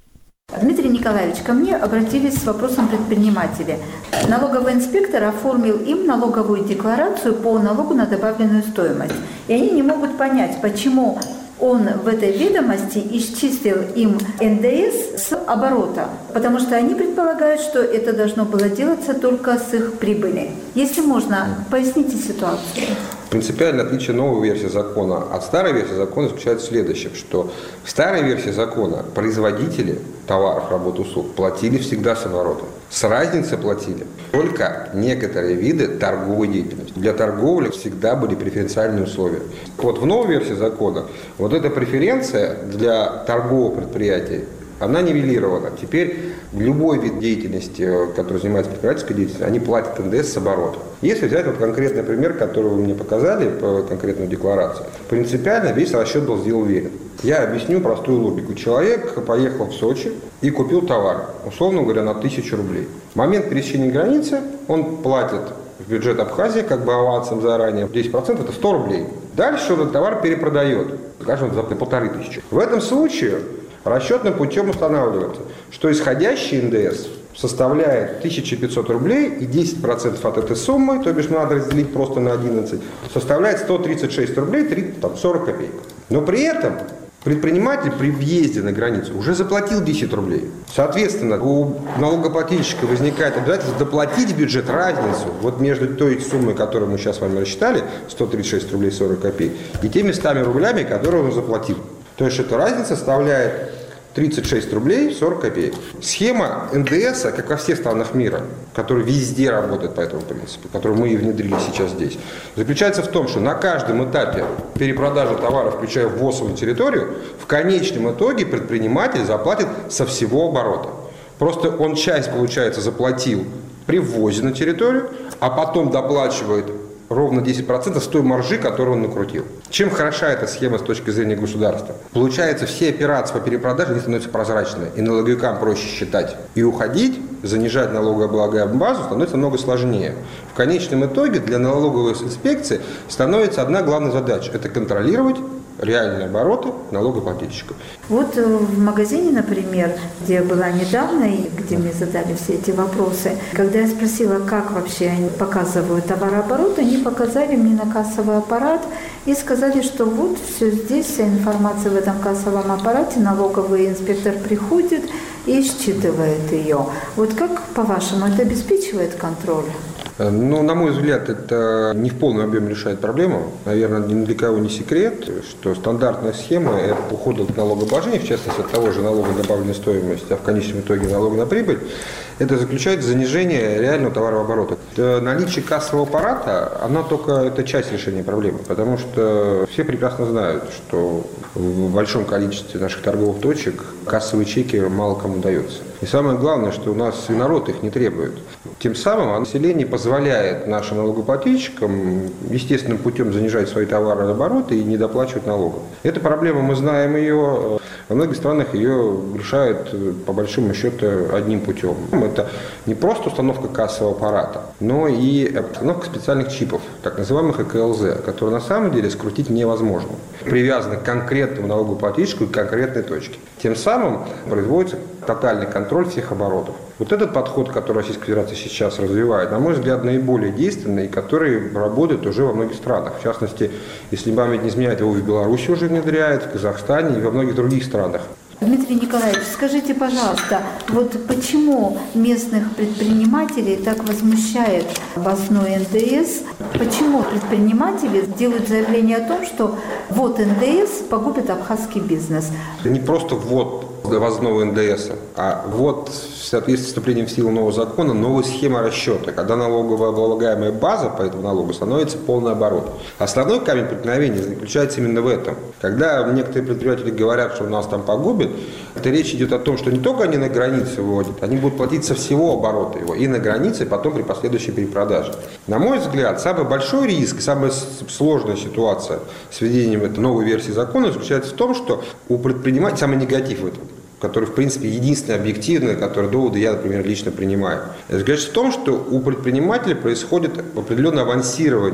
S4: Дмитрий Николаевич, ко мне обратились с вопросом предприниматели. Налоговый инспектор оформил им налоговую декларацию по налогу на добавленную стоимость. И они не могут понять, почему он в этой ведомости исчислил им эн дэ эс с оборота, потому что они предполагают, что это должно было делаться только с их прибыли. Если можно, поясните ситуацию.
S14: Принципиальное отличие новой версии закона от старой версии закона заключается в следующем, что в старой версии закона производители товаров, работ, услуг платили всегда с оборота. С разницей платили только некоторые виды торговой деятельности. Для торговли всегда были преференциальные условия. Вот в новой версии закона вот эта преференция для торговых предприятий, она нивелирована. Теперь любой вид деятельности, который занимается предпринимательской деятельностью, они платят эн дэ эс с оборота. Если взять вот конкретный пример, который вы мне показали по конкретной декларации, принципиально весь расчет был сделан верен. Я объясню простую логику. Человек поехал в Сочи и купил товар, условно говоря, на тысячу рублей. В момент пересечения границы он платит в бюджет Абхазии, как бы авансом заранее, десять процентов это сто рублей. Дальше он этот товар перепродает, скажем, за полторы тысячи. В этом случае расчетным путем устанавливается, что исходящий эн дэ эс составляет тысяча пятьсот рублей, и десять процентов от этой суммы, то бишь надо разделить просто на одиннадцать, составляет сто тридцать шесть рублей сорок копеек. Но при этом предприниматель при въезде на границу уже заплатил десять рублей. Соответственно, у налогоплательщика возникает обязательство доплатить в бюджет разницу вот между той суммой, которую мы сейчас с вами рассчитали, сто тридцать шесть рублей сорок копеек, и теми ста рублями, которые он заплатил. То есть эта разница составляет тридцать шесть рублей сорок копеек. Схема эн дэ эс, как во всех странах мира, которая везде работает по этому принципу, которую мы и внедрили сейчас здесь, заключается в том, что на каждом этапе перепродажи товаров, включая ввоз на территорию, в конечном итоге предприниматель заплатит со всего оборота. Просто он часть, получается, заплатил при ввозе на территорию, а потом доплачивает ровно десять процентов с той маржи, которую он накрутил. Чем хороша эта схема с точки зрения государства? Получается, все операции по перепродаже они становятся прозрачными, и налоговикам проще считать. И уходить, занижать налогооблагаемую базу становится много сложнее. В конечном итоге для налоговой инспекции становится одна главная задача – это контролировать реальные обороты налогоплательщиков.
S4: Вот в магазине, например, где я была недавно и где мне задали все эти вопросы, когда я спросила, как вообще они показывают товарооборот, они показали мне на кассовый аппарат и сказали, что вот все здесь, вся информация в этом кассовом аппарате, налоговый инспектор приходит и считывает ее. Вот как, по-вашему, это обеспечивает контроль?
S14: Ну, на мой взгляд, это не в полном объеме решает проблему. Наверное, ни для кого не секрет, что стандартная схема ухода от налогообложения, в частности от того же налога на добавленную стоимость, а в конечном итоге налога на прибыль, это заключается в занижении реального товарооборота. Наличие кассового аппарата, она только это часть решения проблемы, потому что все прекрасно знают, что в большом количестве наших торговых точек кассовые чеки мало кому даются. И самое главное, что у нас и народ их не требует. Тем самым население позволяет нашим налогоплательщикам естественным путем занижать свои товарообороты и не доплачивать налогов. Эта проблема, мы знаем ее, во многих странах ее решают по большому счету одним путем. Это не просто установка кассового аппарата, но и установка специальных чипов, так называемых э ка эл зэ, которые на самом деле скрутить невозможно. Привязаны к конкретному налогоплательщику и к конкретной точке. Тем самым производится тотальный контроль всех оборотов. Вот этот подход, который Российская Федерация сейчас развивает, на мой взгляд, наиболее действенный, и который работает уже во многих странах. В частности, если память не изменяет, его в Беларуси уже внедряет, в Казахстане и во многих других странах.
S4: Дмитрий Николаевич, скажите, пожалуйста, вот почему местных предпринимателей так возмущает ввозной эн дэ эс? Почему предприниматели делают заявление о том, что ввод эн дэ эс погубит абхазский бизнес?
S14: Не просто ввод ввозного эн дэ эс, а ввод в соответствии с вступлением в силу нового закона новой схемы расчета, когда налогооблагаемая база по этому налогу становится полный оборот. Основной камень преткновения заключается именно в этом. Когда некоторые предприниматели говорят, что у нас там погубит, это речь идет о том, что не только они на границе вводят, они будут платить со всего оборота его и на границе, и потом при последующей перепродаже. На мой взгляд, самый большой риск, самая сложная ситуация с введением этой новой версии закона заключается в том, что у предпринимателей самый негатив в этом, который, в принципе, единственный объективный, который доводы я, например, лично принимаю. Это заключается в том, что у предпринимателя происходит определенное авансирование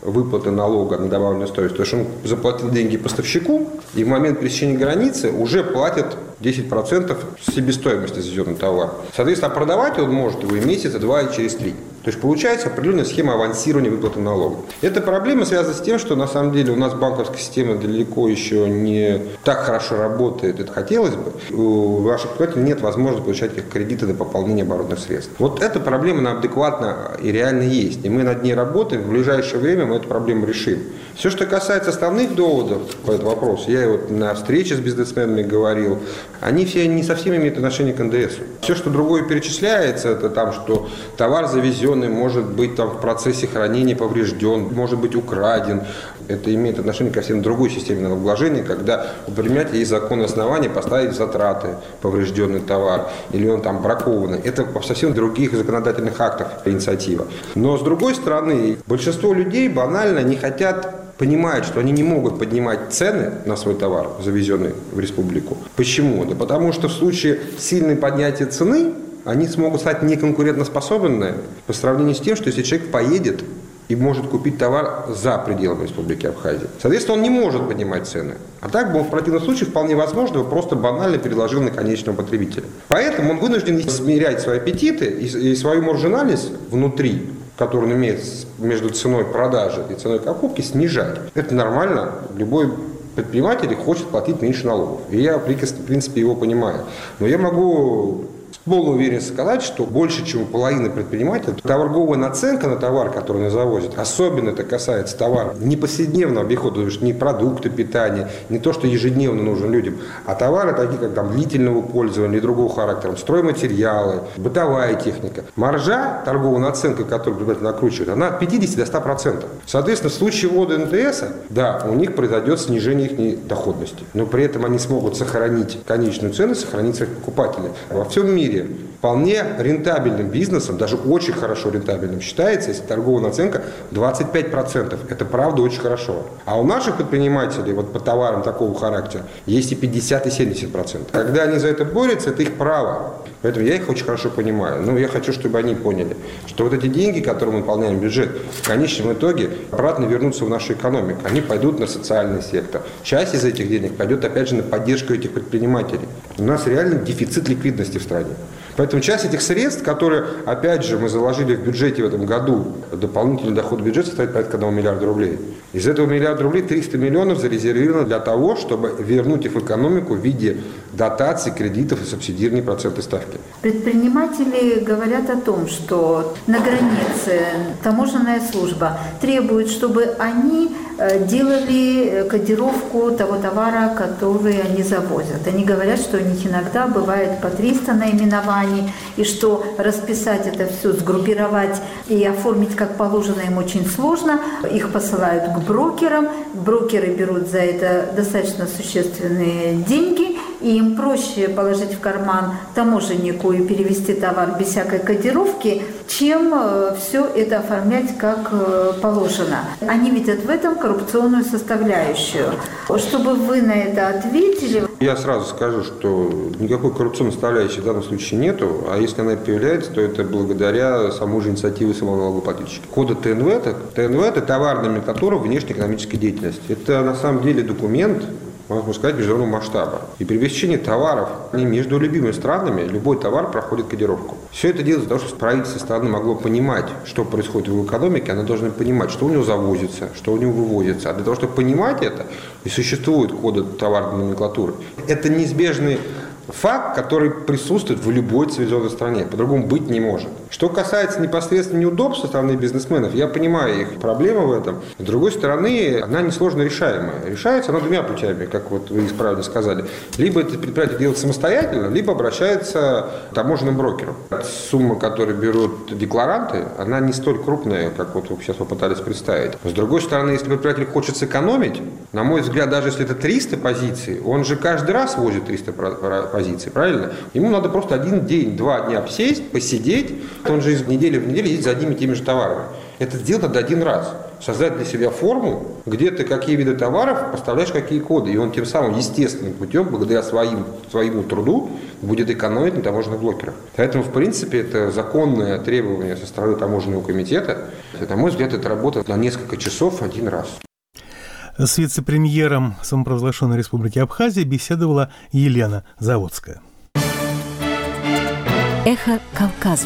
S14: выплаты налога на добавленную стоимость, потому что он заплатил деньги поставщику, и в момент пересечения границы уже платят десять процентов себестоимости завезенного товара. Соответственно, продавать он может его и месяца два, и через три. То есть получается определенная схема авансирования выплаты налога. Эта проблема связана с тем, что на самом деле у нас банковская система далеко еще не так хорошо работает, это хотелось бы. У ваших предпринимателей нет возможности получать их кредиты на пополнение оборотных средств. Вот эта проблема, она адекватна и реально есть. И мы над ней работаем, в ближайшее время мы эту проблему решим. Все, что касается основных доводов по этому вопросу, я вот на встрече с бизнесменами говорил, они все не совсем имеют отношение к эн дэ эсу. Все, что другое перечисляется, это там, что товар завезенный может быть там в процессе хранения поврежден, может быть украден. Это имеет отношение ко всем другой системе налогообложения, когда у предпринимателя есть законное основание поставить затраты поврежденный товар, или он там бракованный. Это по совсем других законодательных актах инициатива. Но с другой стороны, большинство людей банально не хотят понимают, что они не могут поднимать цены на свой товар, завезенный в республику. Почему? Да потому что в случае сильного поднятия цены они смогут стать неконкурентоспособными по сравнению с тем, что если человек поедет и может купить товар за пределами Республики Абхазия. Соответственно, он не может поднимать цены. А так бы он в противном случае вполне возможно его просто банально переложил на конечного потребителя. Поэтому он вынужден измерять свои аппетиты и свою маржинальность внутри, который он имеет между ценой продажи и ценой покупки, снижать. Это нормально. Любой предприниматель хочет платить меньше налогов. И я, в принципе, его понимаю. Но я могу с полной уверенностью сказать, что больше, чем половина предпринимателей, торговая наценка на товар, который они завозят, особенно это касается товара не повседневного обихода, то есть не продукты питания, не то, что ежедневно нужно людям, а товары такие, как там длительного пользования или другого характера, стройматериалы, бытовая техника. Маржа, торговая наценка, которую предприниматель накручивает, она от пятидесяти до ста процентов. Соответственно, в случае ввода эн дэ эса, да, у них произойдет снижение их доходности, но при этом они смогут сохранить конечную цену, сохранить своих покупателей. Во всем мире вполне рентабельным бизнесом, даже очень хорошо рентабельным считается, если торговая наценка двадцать пять процентов. Это правда очень хорошо. А у наших предпринимателей вот по товарам такого характера есть и пятьдесят, и семьдесят процентов. Когда они за это борются, это их право. Поэтому я их очень хорошо понимаю. Но я хочу, чтобы они поняли, что вот эти деньги, которые мы наполняем в бюджет, в конечном итоге обратно вернутся в нашу экономику. Они пойдут на социальный сектор. Часть из этих денег пойдет опять же на поддержку этих предпринимателей. У нас реально дефицит ликвидности в стране. Поэтому часть этих средств, которые, опять же, мы заложили в бюджете в этом году, дополнительный доход в бюджет составит порядка одного миллиарда рублей. Из этого миллиарда рублей триста миллионов зарезервировано для того, чтобы вернуть их в экономику в виде дотаций, кредитов и субсидированной процентной ставки.
S4: Предприниматели говорят о том, что на границе таможенная служба требует, чтобы они делали кодировку того товара, который они завозят. Они говорят, что у них иногда бывает по триста наименований, и что расписать это все, сгруппировать и оформить как положено им очень сложно. Их посылают к брокерам, брокеры берут за это достаточно существенные деньги, и им проще положить в карман таможеннику и перевести товар без всякой кодировки, чем все это оформлять как положено. Они видят в этом коррупционную составляющую. Чтобы вы на это ответили...
S14: Я сразу скажу, что никакой коррупционной составляющей в данном случае нету, а если она появляется, то это благодаря самой же инициативе самого налогоплательщика. Коды тэ эн вэ, это, тэ эн вэ – это товарная номенклатура внешнеэкономической деятельности. Это на самом деле документ, можно сказать, международного масштаба. И при пересечении товаров между любимыми странами любой товар проходит кодировку. Все это делается для того, чтобы правительство страны могло понимать, что происходит в его экономике, оно должно понимать, что у него завозится, что у него вывозится. А для того, чтобы понимать это, и существуют коды товарной номенклатуры. Это неизбежный факт, который присутствует в любой цивилизованной стране. По-другому быть не может. Что касается непосредственно неудобств со стороны бизнесменов, я понимаю их проблемы в этом. С другой стороны, она несложно решаемая. Решается она двумя путями, как вот вы правильно сказали. Либо это предприятие делает самостоятельно, либо обращается к таможенным брокерам. Сумма, которую берут декларанты, она не столь крупная, как вот вы сейчас попытались представить. С другой стороны, если предприятель хочет сэкономить, на мой взгляд, даже если это триста позиций, он же каждый раз возит триста позиций, правильно? Ему надо просто один день, два дня сесть, посидеть, он же из недели в неделю ездит за одними и теми же товарами. Это сделать надо один раз. Создать для себя форму, где ты какие виды товаров поставляешь, какие коды. И он тем самым естественным путем, благодаря своим, своему труду, будет экономить на таможенных блокерах. Поэтому, в принципе, это законное требование со стороны таможенного комитета. мероприятие. На мой взгляд, это работа на несколько часов один раз.
S1: С вице-премьером самопровозглашенной Республики Абхазия беседовала Елена Заводская.
S3: Эхо Кавказа.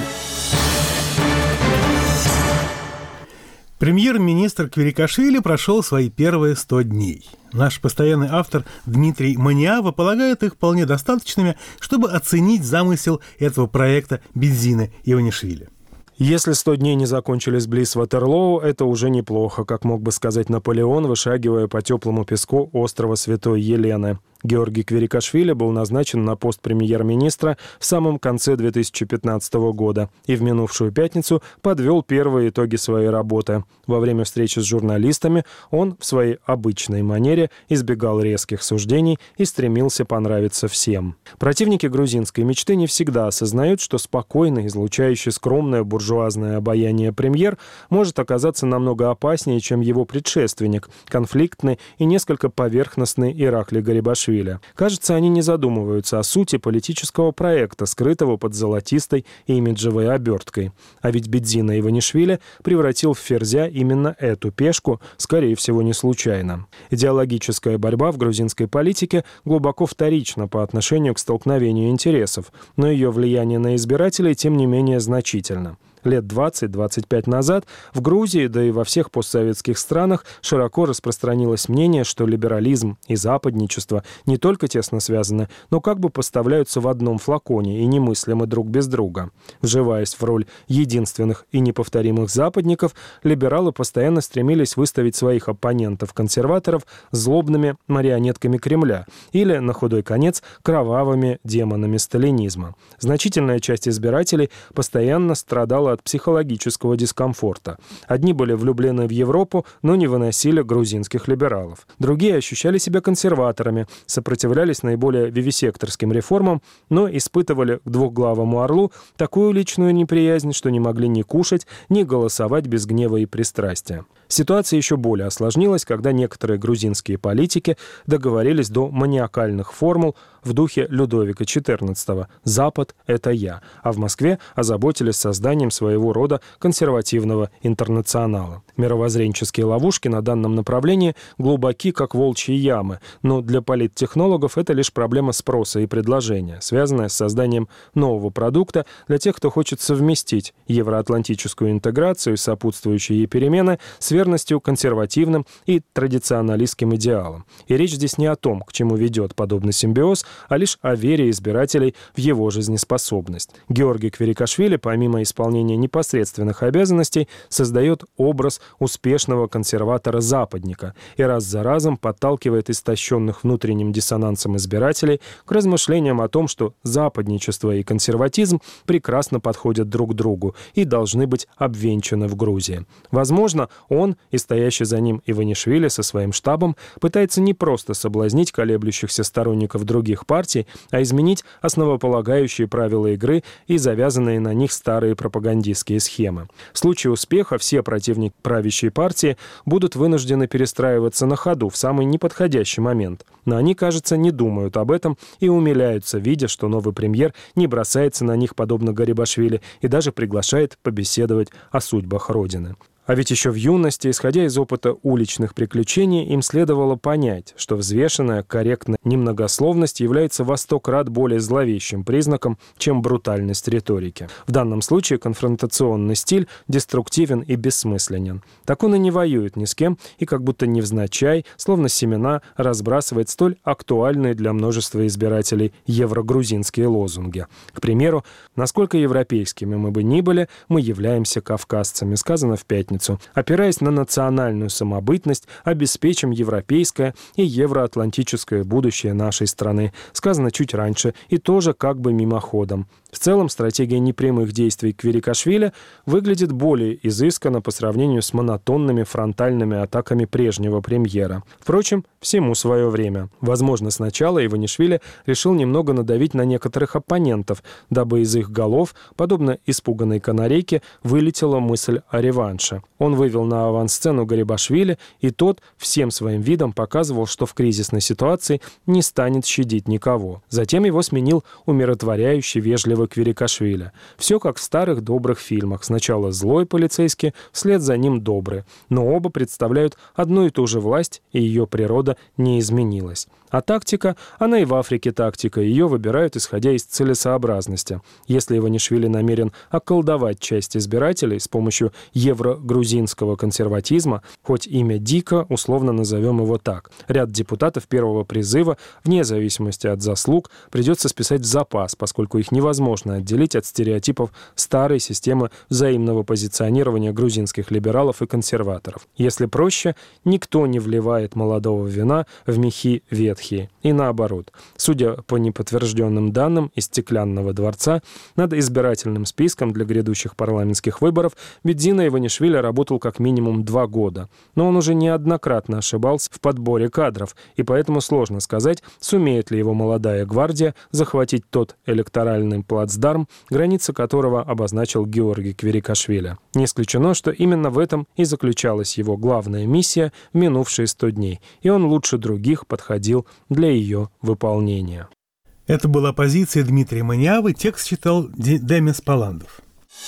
S1: Премьер-министр Квирикашвили прошел свои первые сто дней. Наш постоянный автор Дмитрий Маниава полагает их вполне достаточными, чтобы оценить замысел этого проекта Бедзины Иванишвили.
S15: Если сто дней не закончились близ Ватерлоу, это уже неплохо, как мог бы сказать Наполеон, вышагивая по теплому песку острова Святой Елены. Георгий Квирикашвили был назначен на пост премьер-министра в самом конце две тысячи пятнадцатого года и в минувшую пятницу подвел первые итоги своей работы. Во время встречи с журналистами он в своей обычной манере избегал резких суждений и стремился понравиться всем. Противники грузинской мечты не всегда осознают, что спокойный, излучающий скромное буржуазное обаяние премьер может оказаться намного опаснее, чем его предшественник, конфликтный и несколько поверхностный Иракли Гарибашвили. Кажется, они не задумываются о сути политического проекта, скрытого под золотистой имиджевой оберткой. А ведь Бедзина Иванишвили превратил в ферзя именно эту пешку, скорее всего, не случайно. Идеологическая борьба в грузинской политике глубоко вторична по отношению к столкновению интересов, но ее влияние на избирателей, тем не менее, значительно. Лет двадцать-двадцать пять назад в Грузии, да и во всех постсоветских странах широко распространилось мнение, что либерализм и западничество не только тесно связаны, но как бы поставляются в одном флаконе и немыслимы друг без друга. Вживаясь в роль единственных и неповторимых западников, либералы постоянно стремились выставить своих оппонентов-консерваторов злобными марионетками Кремля или, на худой конец, кровавыми демонами сталинизма. Значительная часть избирателей постоянно страдала от психологического дискомфорта. Одни были влюблены в Европу, но не выносили грузинских либералов. Другие ощущали себя консерваторами, сопротивлялись наиболее вивисекторским реформам, но испытывали к двухглавому орлу такую личную неприязнь, что не могли ни кушать, ни голосовать без гнева и пристрастия. Ситуация еще более осложнилась, когда некоторые грузинские политики договорились до маниакальных формул в духе Людовика четырнадцатого «Запад – это я», а в Москве озаботились созданием своего рода консервативного интернационала. Мировоззренческие ловушки на данном направлении глубоки, как волчьи ямы, но для политтехнологов это лишь проблема спроса и предложения, связанная с созданием нового продукта для тех, кто хочет совместить евроатлантическую интеграцию и сопутствующие ей перемены с верностью консервативным и традиционалистским идеалам. И речь здесь не о том, к чему ведет подобный симбиоз, а лишь о вере избирателей в его жизнеспособность. Георгий Квирикашвили, помимо исполнения непосредственных обязанностей, создает образ успешного консерватора-западника и раз за разом подталкивает истощенных внутренним диссонансом избирателей к размышлениям о том, что западничество и консерватизм прекрасно подходят друг другу и должны быть обвенчаны в Грузии. Возможно, он и стоящий за ним Иванишвили со своим штабом пытается не просто соблазнить колеблющихся сторонников других партий, а изменить основополагающие правила игры и завязанные на них старые пропагандистские схемы. В случае успеха все противники правящей партии будут вынуждены перестраиваться на ходу в самый неподходящий момент. Но они, кажется, не думают об этом и умиляются, видя, что новый премьер не бросается на них подобно Гарибашвили и даже приглашает побеседовать о судьбах Родины. А ведь еще в юности, исходя из опыта уличных приключений, им следовало понять, что взвешенная, корректная немногословность является во сто крат более зловещим признаком, чем брутальность риторики. В данном случае конфронтационный стиль деструктивен и бессмысленен. Так он и не воюет ни с кем, и как будто невзначай, словно семена, разбрасывает столь актуальные для множества избирателей еврогрузинские лозунги. К примеру, «Насколько европейскими мы бы ни были, мы являемся кавказцами», сказано в пятницу. Опираясь на национальную самобытность, обеспечим европейское и евроатлантическое будущее нашей страны, сказано чуть раньше и тоже как бы мимоходом. В целом, стратегия непрямых действий Квирикашвили выглядит более изысканно по сравнению с монотонными фронтальными атаками прежнего премьера. Впрочем, всему свое время. Возможно, сначала Иванишвили решил немного надавить на некоторых оппонентов, дабы из их голов, подобно испуганной канарейке, вылетела мысль о реванше. Он вывел на авансцену Гарибашвили, и тот всем своим видом показывал, что в кризисной ситуации не станет щадить никого. Затем его сменил умиротворяющий, вежливый Кверикашвили. Все как в старых добрых фильмах. Сначала злой полицейский, вслед за ним добрый. Но оба представляют одну и ту же власть, и ее природа не изменилась. А тактика, она и в Африке тактика, ее выбирают исходя из целесообразности. Если Иванишвили намерен околдовать часть избирателей с помощью евро-грузинского консерватизма, хоть имя дико, условно назовем его так, ряд депутатов первого призыва, вне зависимости от заслуг, придется списать в запас, поскольку их невозможно отделить от стереотипов старой системы взаимного позиционирования грузинских либералов и консерваторов. Если проще, никто не вливает молодого вина в мехи ветхие. И наоборот. Судя по неподтвержденным данным из Стеклянного дворца, над избирательным списком для грядущих парламентских выборов Бедзина Иванишвили работал как минимум два года. Но он уже неоднократно ошибался в подборе кадров, и поэтому сложно сказать, сумеет ли его молодая гвардия захватить тот электоральный плацдарм, границы которого обозначил Георгий Кверикашвили. Не исключено, что именно в этом и заключалась его главная миссия в минувшие сто дней, и он лучше других подходил для ее выполнения.
S1: Это была позиция Дмитрия Маниавы, текст читал Демис Паландов.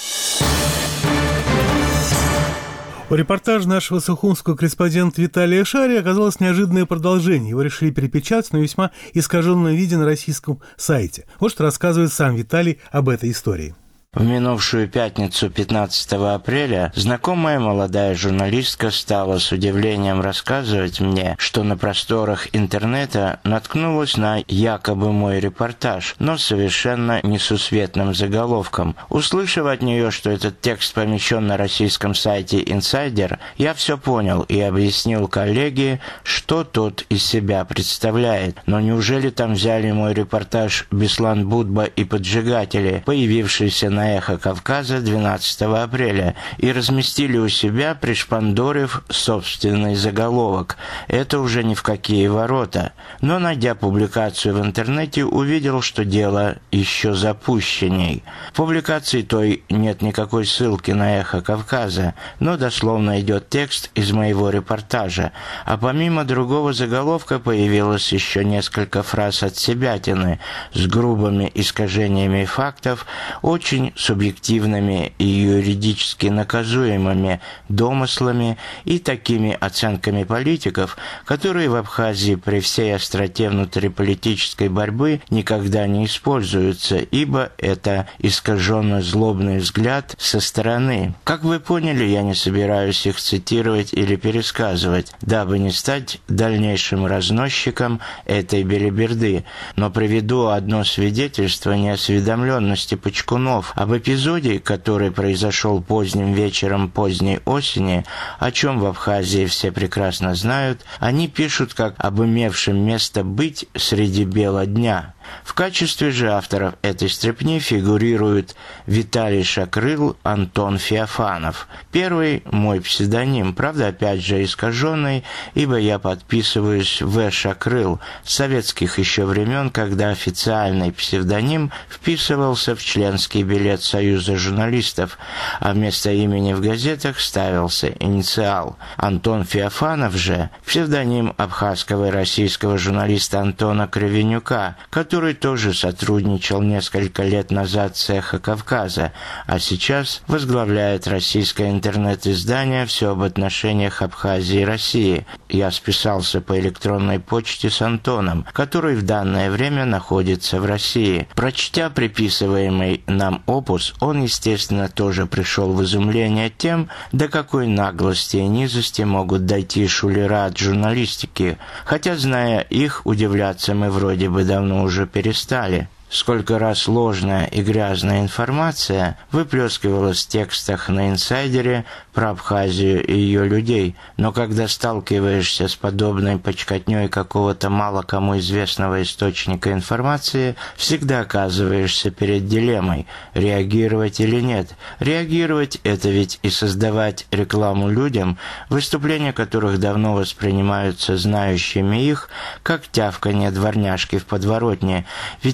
S1: У репортажа нашего сухумского корреспондента Виталия Шари оказалось неожиданное продолжение. Его решили перепечатать, но весьма искаженном виде на российском сайте. Вот что рассказывает сам Виталий об этой истории.
S16: В минувшую пятницу, пятнадцатого апреля, знакомая молодая журналистка стала с удивлением рассказывать мне, что на просторах интернета наткнулась на якобы мой репортаж, но совершенно несусветным заголовком. Услышав от нее, что этот текст помещен на российском сайте «Инсайдер», я все понял и объяснил коллеге, что тот из себя представляет. Но неужели там взяли мой репортаж «Беслан Будба и поджигатели», появившийся на «Эхо Кавказа» двенадцатого апреля, и разместили у себя, пришпандорив собственный заголовок. Это уже ни в какие ворота. Но, найдя публикацию в интернете, увидел, что дело еще запущенней. В публикации той нет никакой ссылки на «Эхо Кавказа», но дословно идет текст из моего репортажа. А помимо другого заголовка появилось еще несколько фраз отсебятины с грубыми искажениями фактов, очень субъективными и юридически наказуемыми домыслами и такими оценками политиков, которые в Абхазии при всей остроте внутриполитической борьбы никогда не используются, ибо это искаженно злобный взгляд со стороны. Как вы поняли, я не собираюсь их цитировать или пересказывать, дабы не стать дальнейшим разносчиком этой белиберды, но приведу одно свидетельство неосведомленности Почкунов об эпизоде, который произошел поздним вечером поздней осени, о чем в Абхазии все прекрасно знают. Они пишут как об имевшем место быть среди бела дня. В качестве же авторов этой стряпни фигурируют Виталий Шакрыл, Антон Феофанов. Первый – мой псевдоним, правда, опять же искаженный, ибо я подписываюсь В. Шакрыл, с советских еще времен, когда официальный псевдоним вписывался в членский билет Союза журналистов, а вместо имени в газетах ставился инициал. Антон Феофанов же – псевдоним абхазского и российского журналиста Антона Кривенюка, который который тоже сотрудничал несколько лет назад с «Эхо Кавказа», а сейчас возглавляет российское интернет-издание «Все об отношениях Абхазии и России». Я списался по электронной почте с Антоном, который в данное время находится в России. Прочтя приписываемый нам опус, он, естественно, тоже пришел в изумление тем, до какой наглости и низости могут дойти шулера от журналистики, хотя, зная их, удивляться мы вроде бы давно уже перестали. Сколько раз ложная и грязная информация выплескивалась в текстах на «Инсайдере» про Абхазию и ее людей, но когда сталкиваешься с подобной почкотней какого-то мало кому известного источника информации, всегда оказываешься перед дилеммой – реагировать или нет. Реагировать – это ведь и создавать рекламу людям, выступления которых давно воспринимаются знающими их, как тявканье дворняжки в подворотне, ведь они как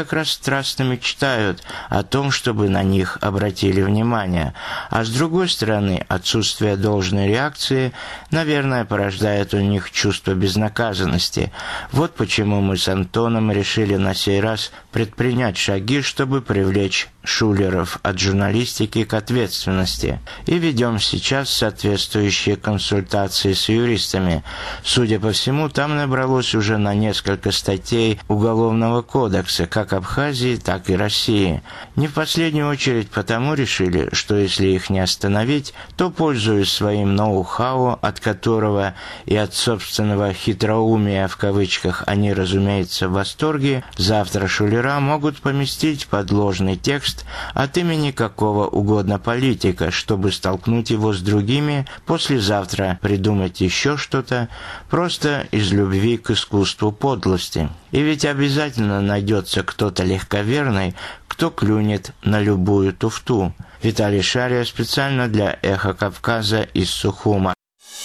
S16: как раз страстно мечтают о том, чтобы на них обратили внимание. А с другой стороны, отсутствие должной реакции, наверное, порождает у них чувство безнаказанности. Вот почему мы с Антоном решили на сей раз предпринять шаги, чтобы привлечь шулеров от журналистики к ответственности. И ведем сейчас соответствующие консультации с юристами. Судя по всему, там набралось уже на несколько статей Уголовного кодекса, как Абхазии, так и России. Не в последнюю очередь потому решили, что если их не остановить, то, пользуясь своим ноу-хау, от которого и от собственного хитроумия, в кавычках, они, разумеется, в восторге, завтра шулера могут поместить под ложный текст от имени какого угодно политика, чтобы столкнуть его с другими, послезавтра придумать еще что-то, просто из любви к искусству подлости. И ведь обязательно найдется кто-то легковерный, кто клюнет на любую туфту. Виталий Шария специально для «Эхо Кавказа» из Сухума.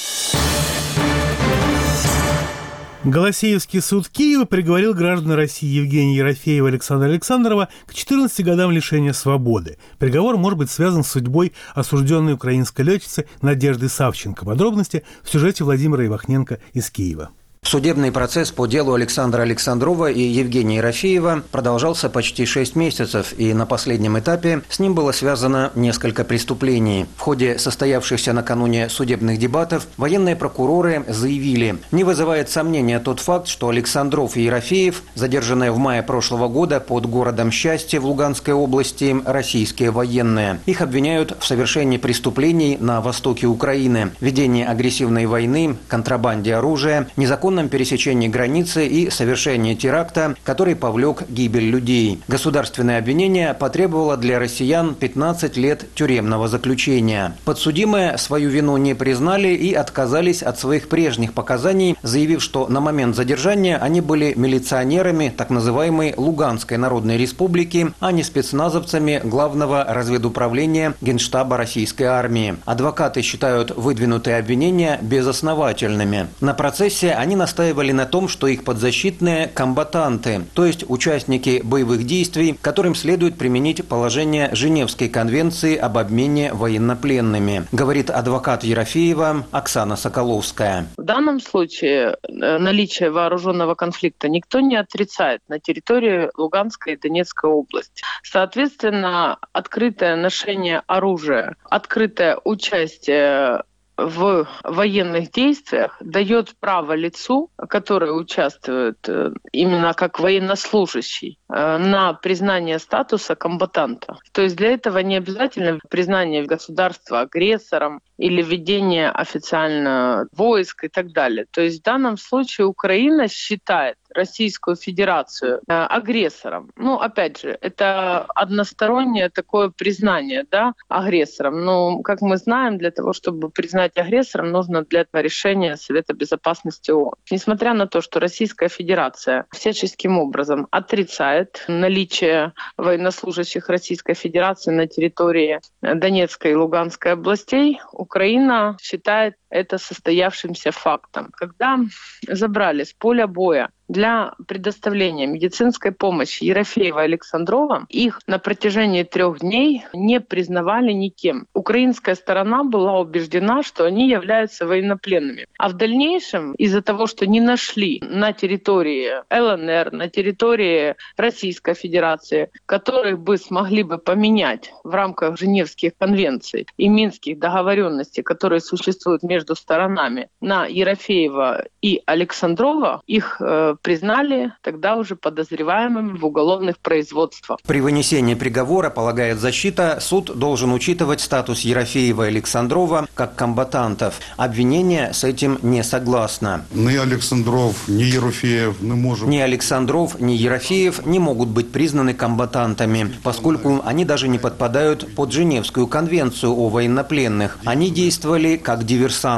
S1: Голосеевский суд Киева приговорил граждан России Евгения Ерофеева и Александра Александрова к четырнадцати годам лишения свободы. Приговор может быть связан с судьбой осужденной украинской летчицы Надежды Савченко. Подробности в сюжете Владимира Ивахненко из Киева.
S17: Судебный процесс по делу Александра Александрова и Евгения Ерофеева продолжался почти шесть месяцев, и на последнем этапе с ним было связано несколько преступлений. В ходе состоявшихся накануне судебных дебатов военные прокуроры заявили, не вызывает сомнения тот факт, что Александров и Ерофеев, задержанные в мае прошлого года под городом Счастье в Луганской области, российские военные. Их обвиняют в совершении преступлений на востоке Украины, ведении агрессивной войны, контрабанде оружия, незаконном пересечении границы и совершении теракта, который повлек гибель людей. Государственное обвинение потребовало для россиян пятнадцать лет тюремного заключения. Подсудимые свою вину не признали и отказались от своих прежних показаний, заявив, что на момент задержания они были милиционерами так называемой Луганской Народной Республики, а не спецназовцами Главного разведуправления Генштаба Российской Армии. Адвокаты считают выдвинутые обвинения безосновательными. На процессе они настаивали на том, что их подзащитные – комбатанты, то есть участники боевых действий, которым следует применить положение Женевской конвенции об обмене военнопленными, говорит адвокат Ерофеева Оксана Соколовская.
S18: В данном случае наличие вооруженного конфликта никто не отрицает на территории Луганской и Донецкой области. Соответственно, открытое ношение оружия, открытое участие в военных действиях дает право лицу, которое участвует именно как военнослужащий, на признание статуса комбатанта. То есть для этого не обязательно признание государства агрессором или введение официально войск и так далее. То есть в данном случае Украина считает Российскую Федерацию э, агрессором. Ну, опять же, это одностороннее такое признание, да, агрессором. Но, как мы знаем, для того, чтобы признать агрессором, нужно для этого решение Совета Безопасности ООН. Несмотря на то, что Российская Федерация всяческим образом отрицает наличие военнослужащих Российской Федерации на территории Донецкой и Луганской областей, Украина считает это состоявшимся фактом. Когда забрали с поля боя для предоставления медицинской помощи Ерофеева и Александрова, их на протяжении трех дней не признавали никем. Украинская сторона была убеждена, что они являются военнопленными. А в дальнейшем, из-за того, что не нашли на территории ЛНР, на территории Российской Федерации, которые бы смогли бы поменять в рамках Женевских конвенций и Минских договоренностей, которые существуют между сторонами, на Ерофеева и Александрова, их э, признали тогда уже подозреваемыми в уголовных производствах.
S17: При вынесении приговора, полагает защита, суд должен учитывать статус Ерофеева и Александрова как комбатантов. Обвинение с этим не согласно.
S19: Ни Александров, ни Ерофеев не можем...
S17: Ни Александров, ни Ерофеев не могут быть признаны комбатантами, поскольку они даже не подпадают под Женевскую конвенцию о военнопленных. Они действовали как диверсанты.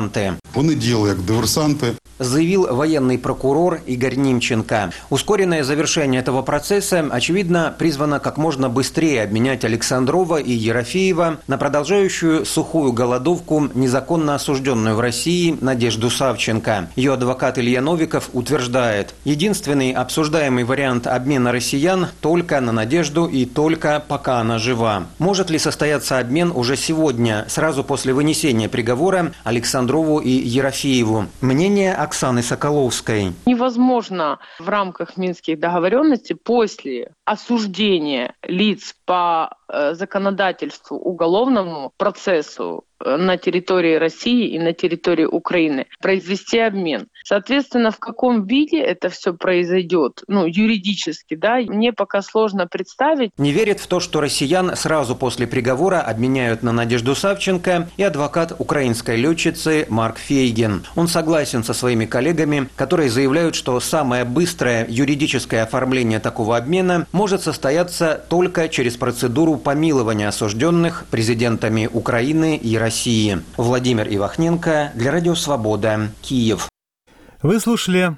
S19: Понеділок як диверсанти.
S17: Заявил военный прокурор Игорь Нимченко. Ускоренное завершение этого процесса, очевидно, призвано как можно быстрее обменять Александрова и Ерофеева на продолжающую сухую голодовку, незаконно осужденную в России Надежду Савченко. Ее адвокат Илья Новиков утверждает, единственный обсуждаемый вариант обмена россиян только на Надежду и только пока она жива. Может ли состояться обмен уже сегодня, сразу после вынесения приговора Александрову и Ерофееву? Мнение Оксаны Соколовской.
S18: Невозможно в рамках Минских договоренностей после осуждения лиц по э, законодательству, уголовному процессу на территории России и на территории Украины произвести обмен. Соответственно, в каком виде это все произойдет, ну, юридически, да, мне пока сложно представить.
S17: Не верит в то, что россиян сразу после приговора обменяют на Надежду Савченко и адвокат украинской летчицы Марк Фейгин. Он согласен со своими коллегами, которые заявляют, что самое быстрое юридическое оформление такого обмена может состояться только через процедуру помилования осужденных президентами Украины и России. России. Владимир Ивахненко для Радио Свобода, Киев.
S1: Вы слушали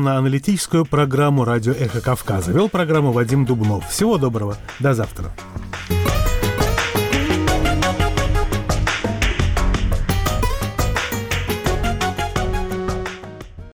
S1: информационно-аналитическую программу «Радио Эхо Кавказа». Вел программу Вадим Дубнов. Всего доброго. До завтра.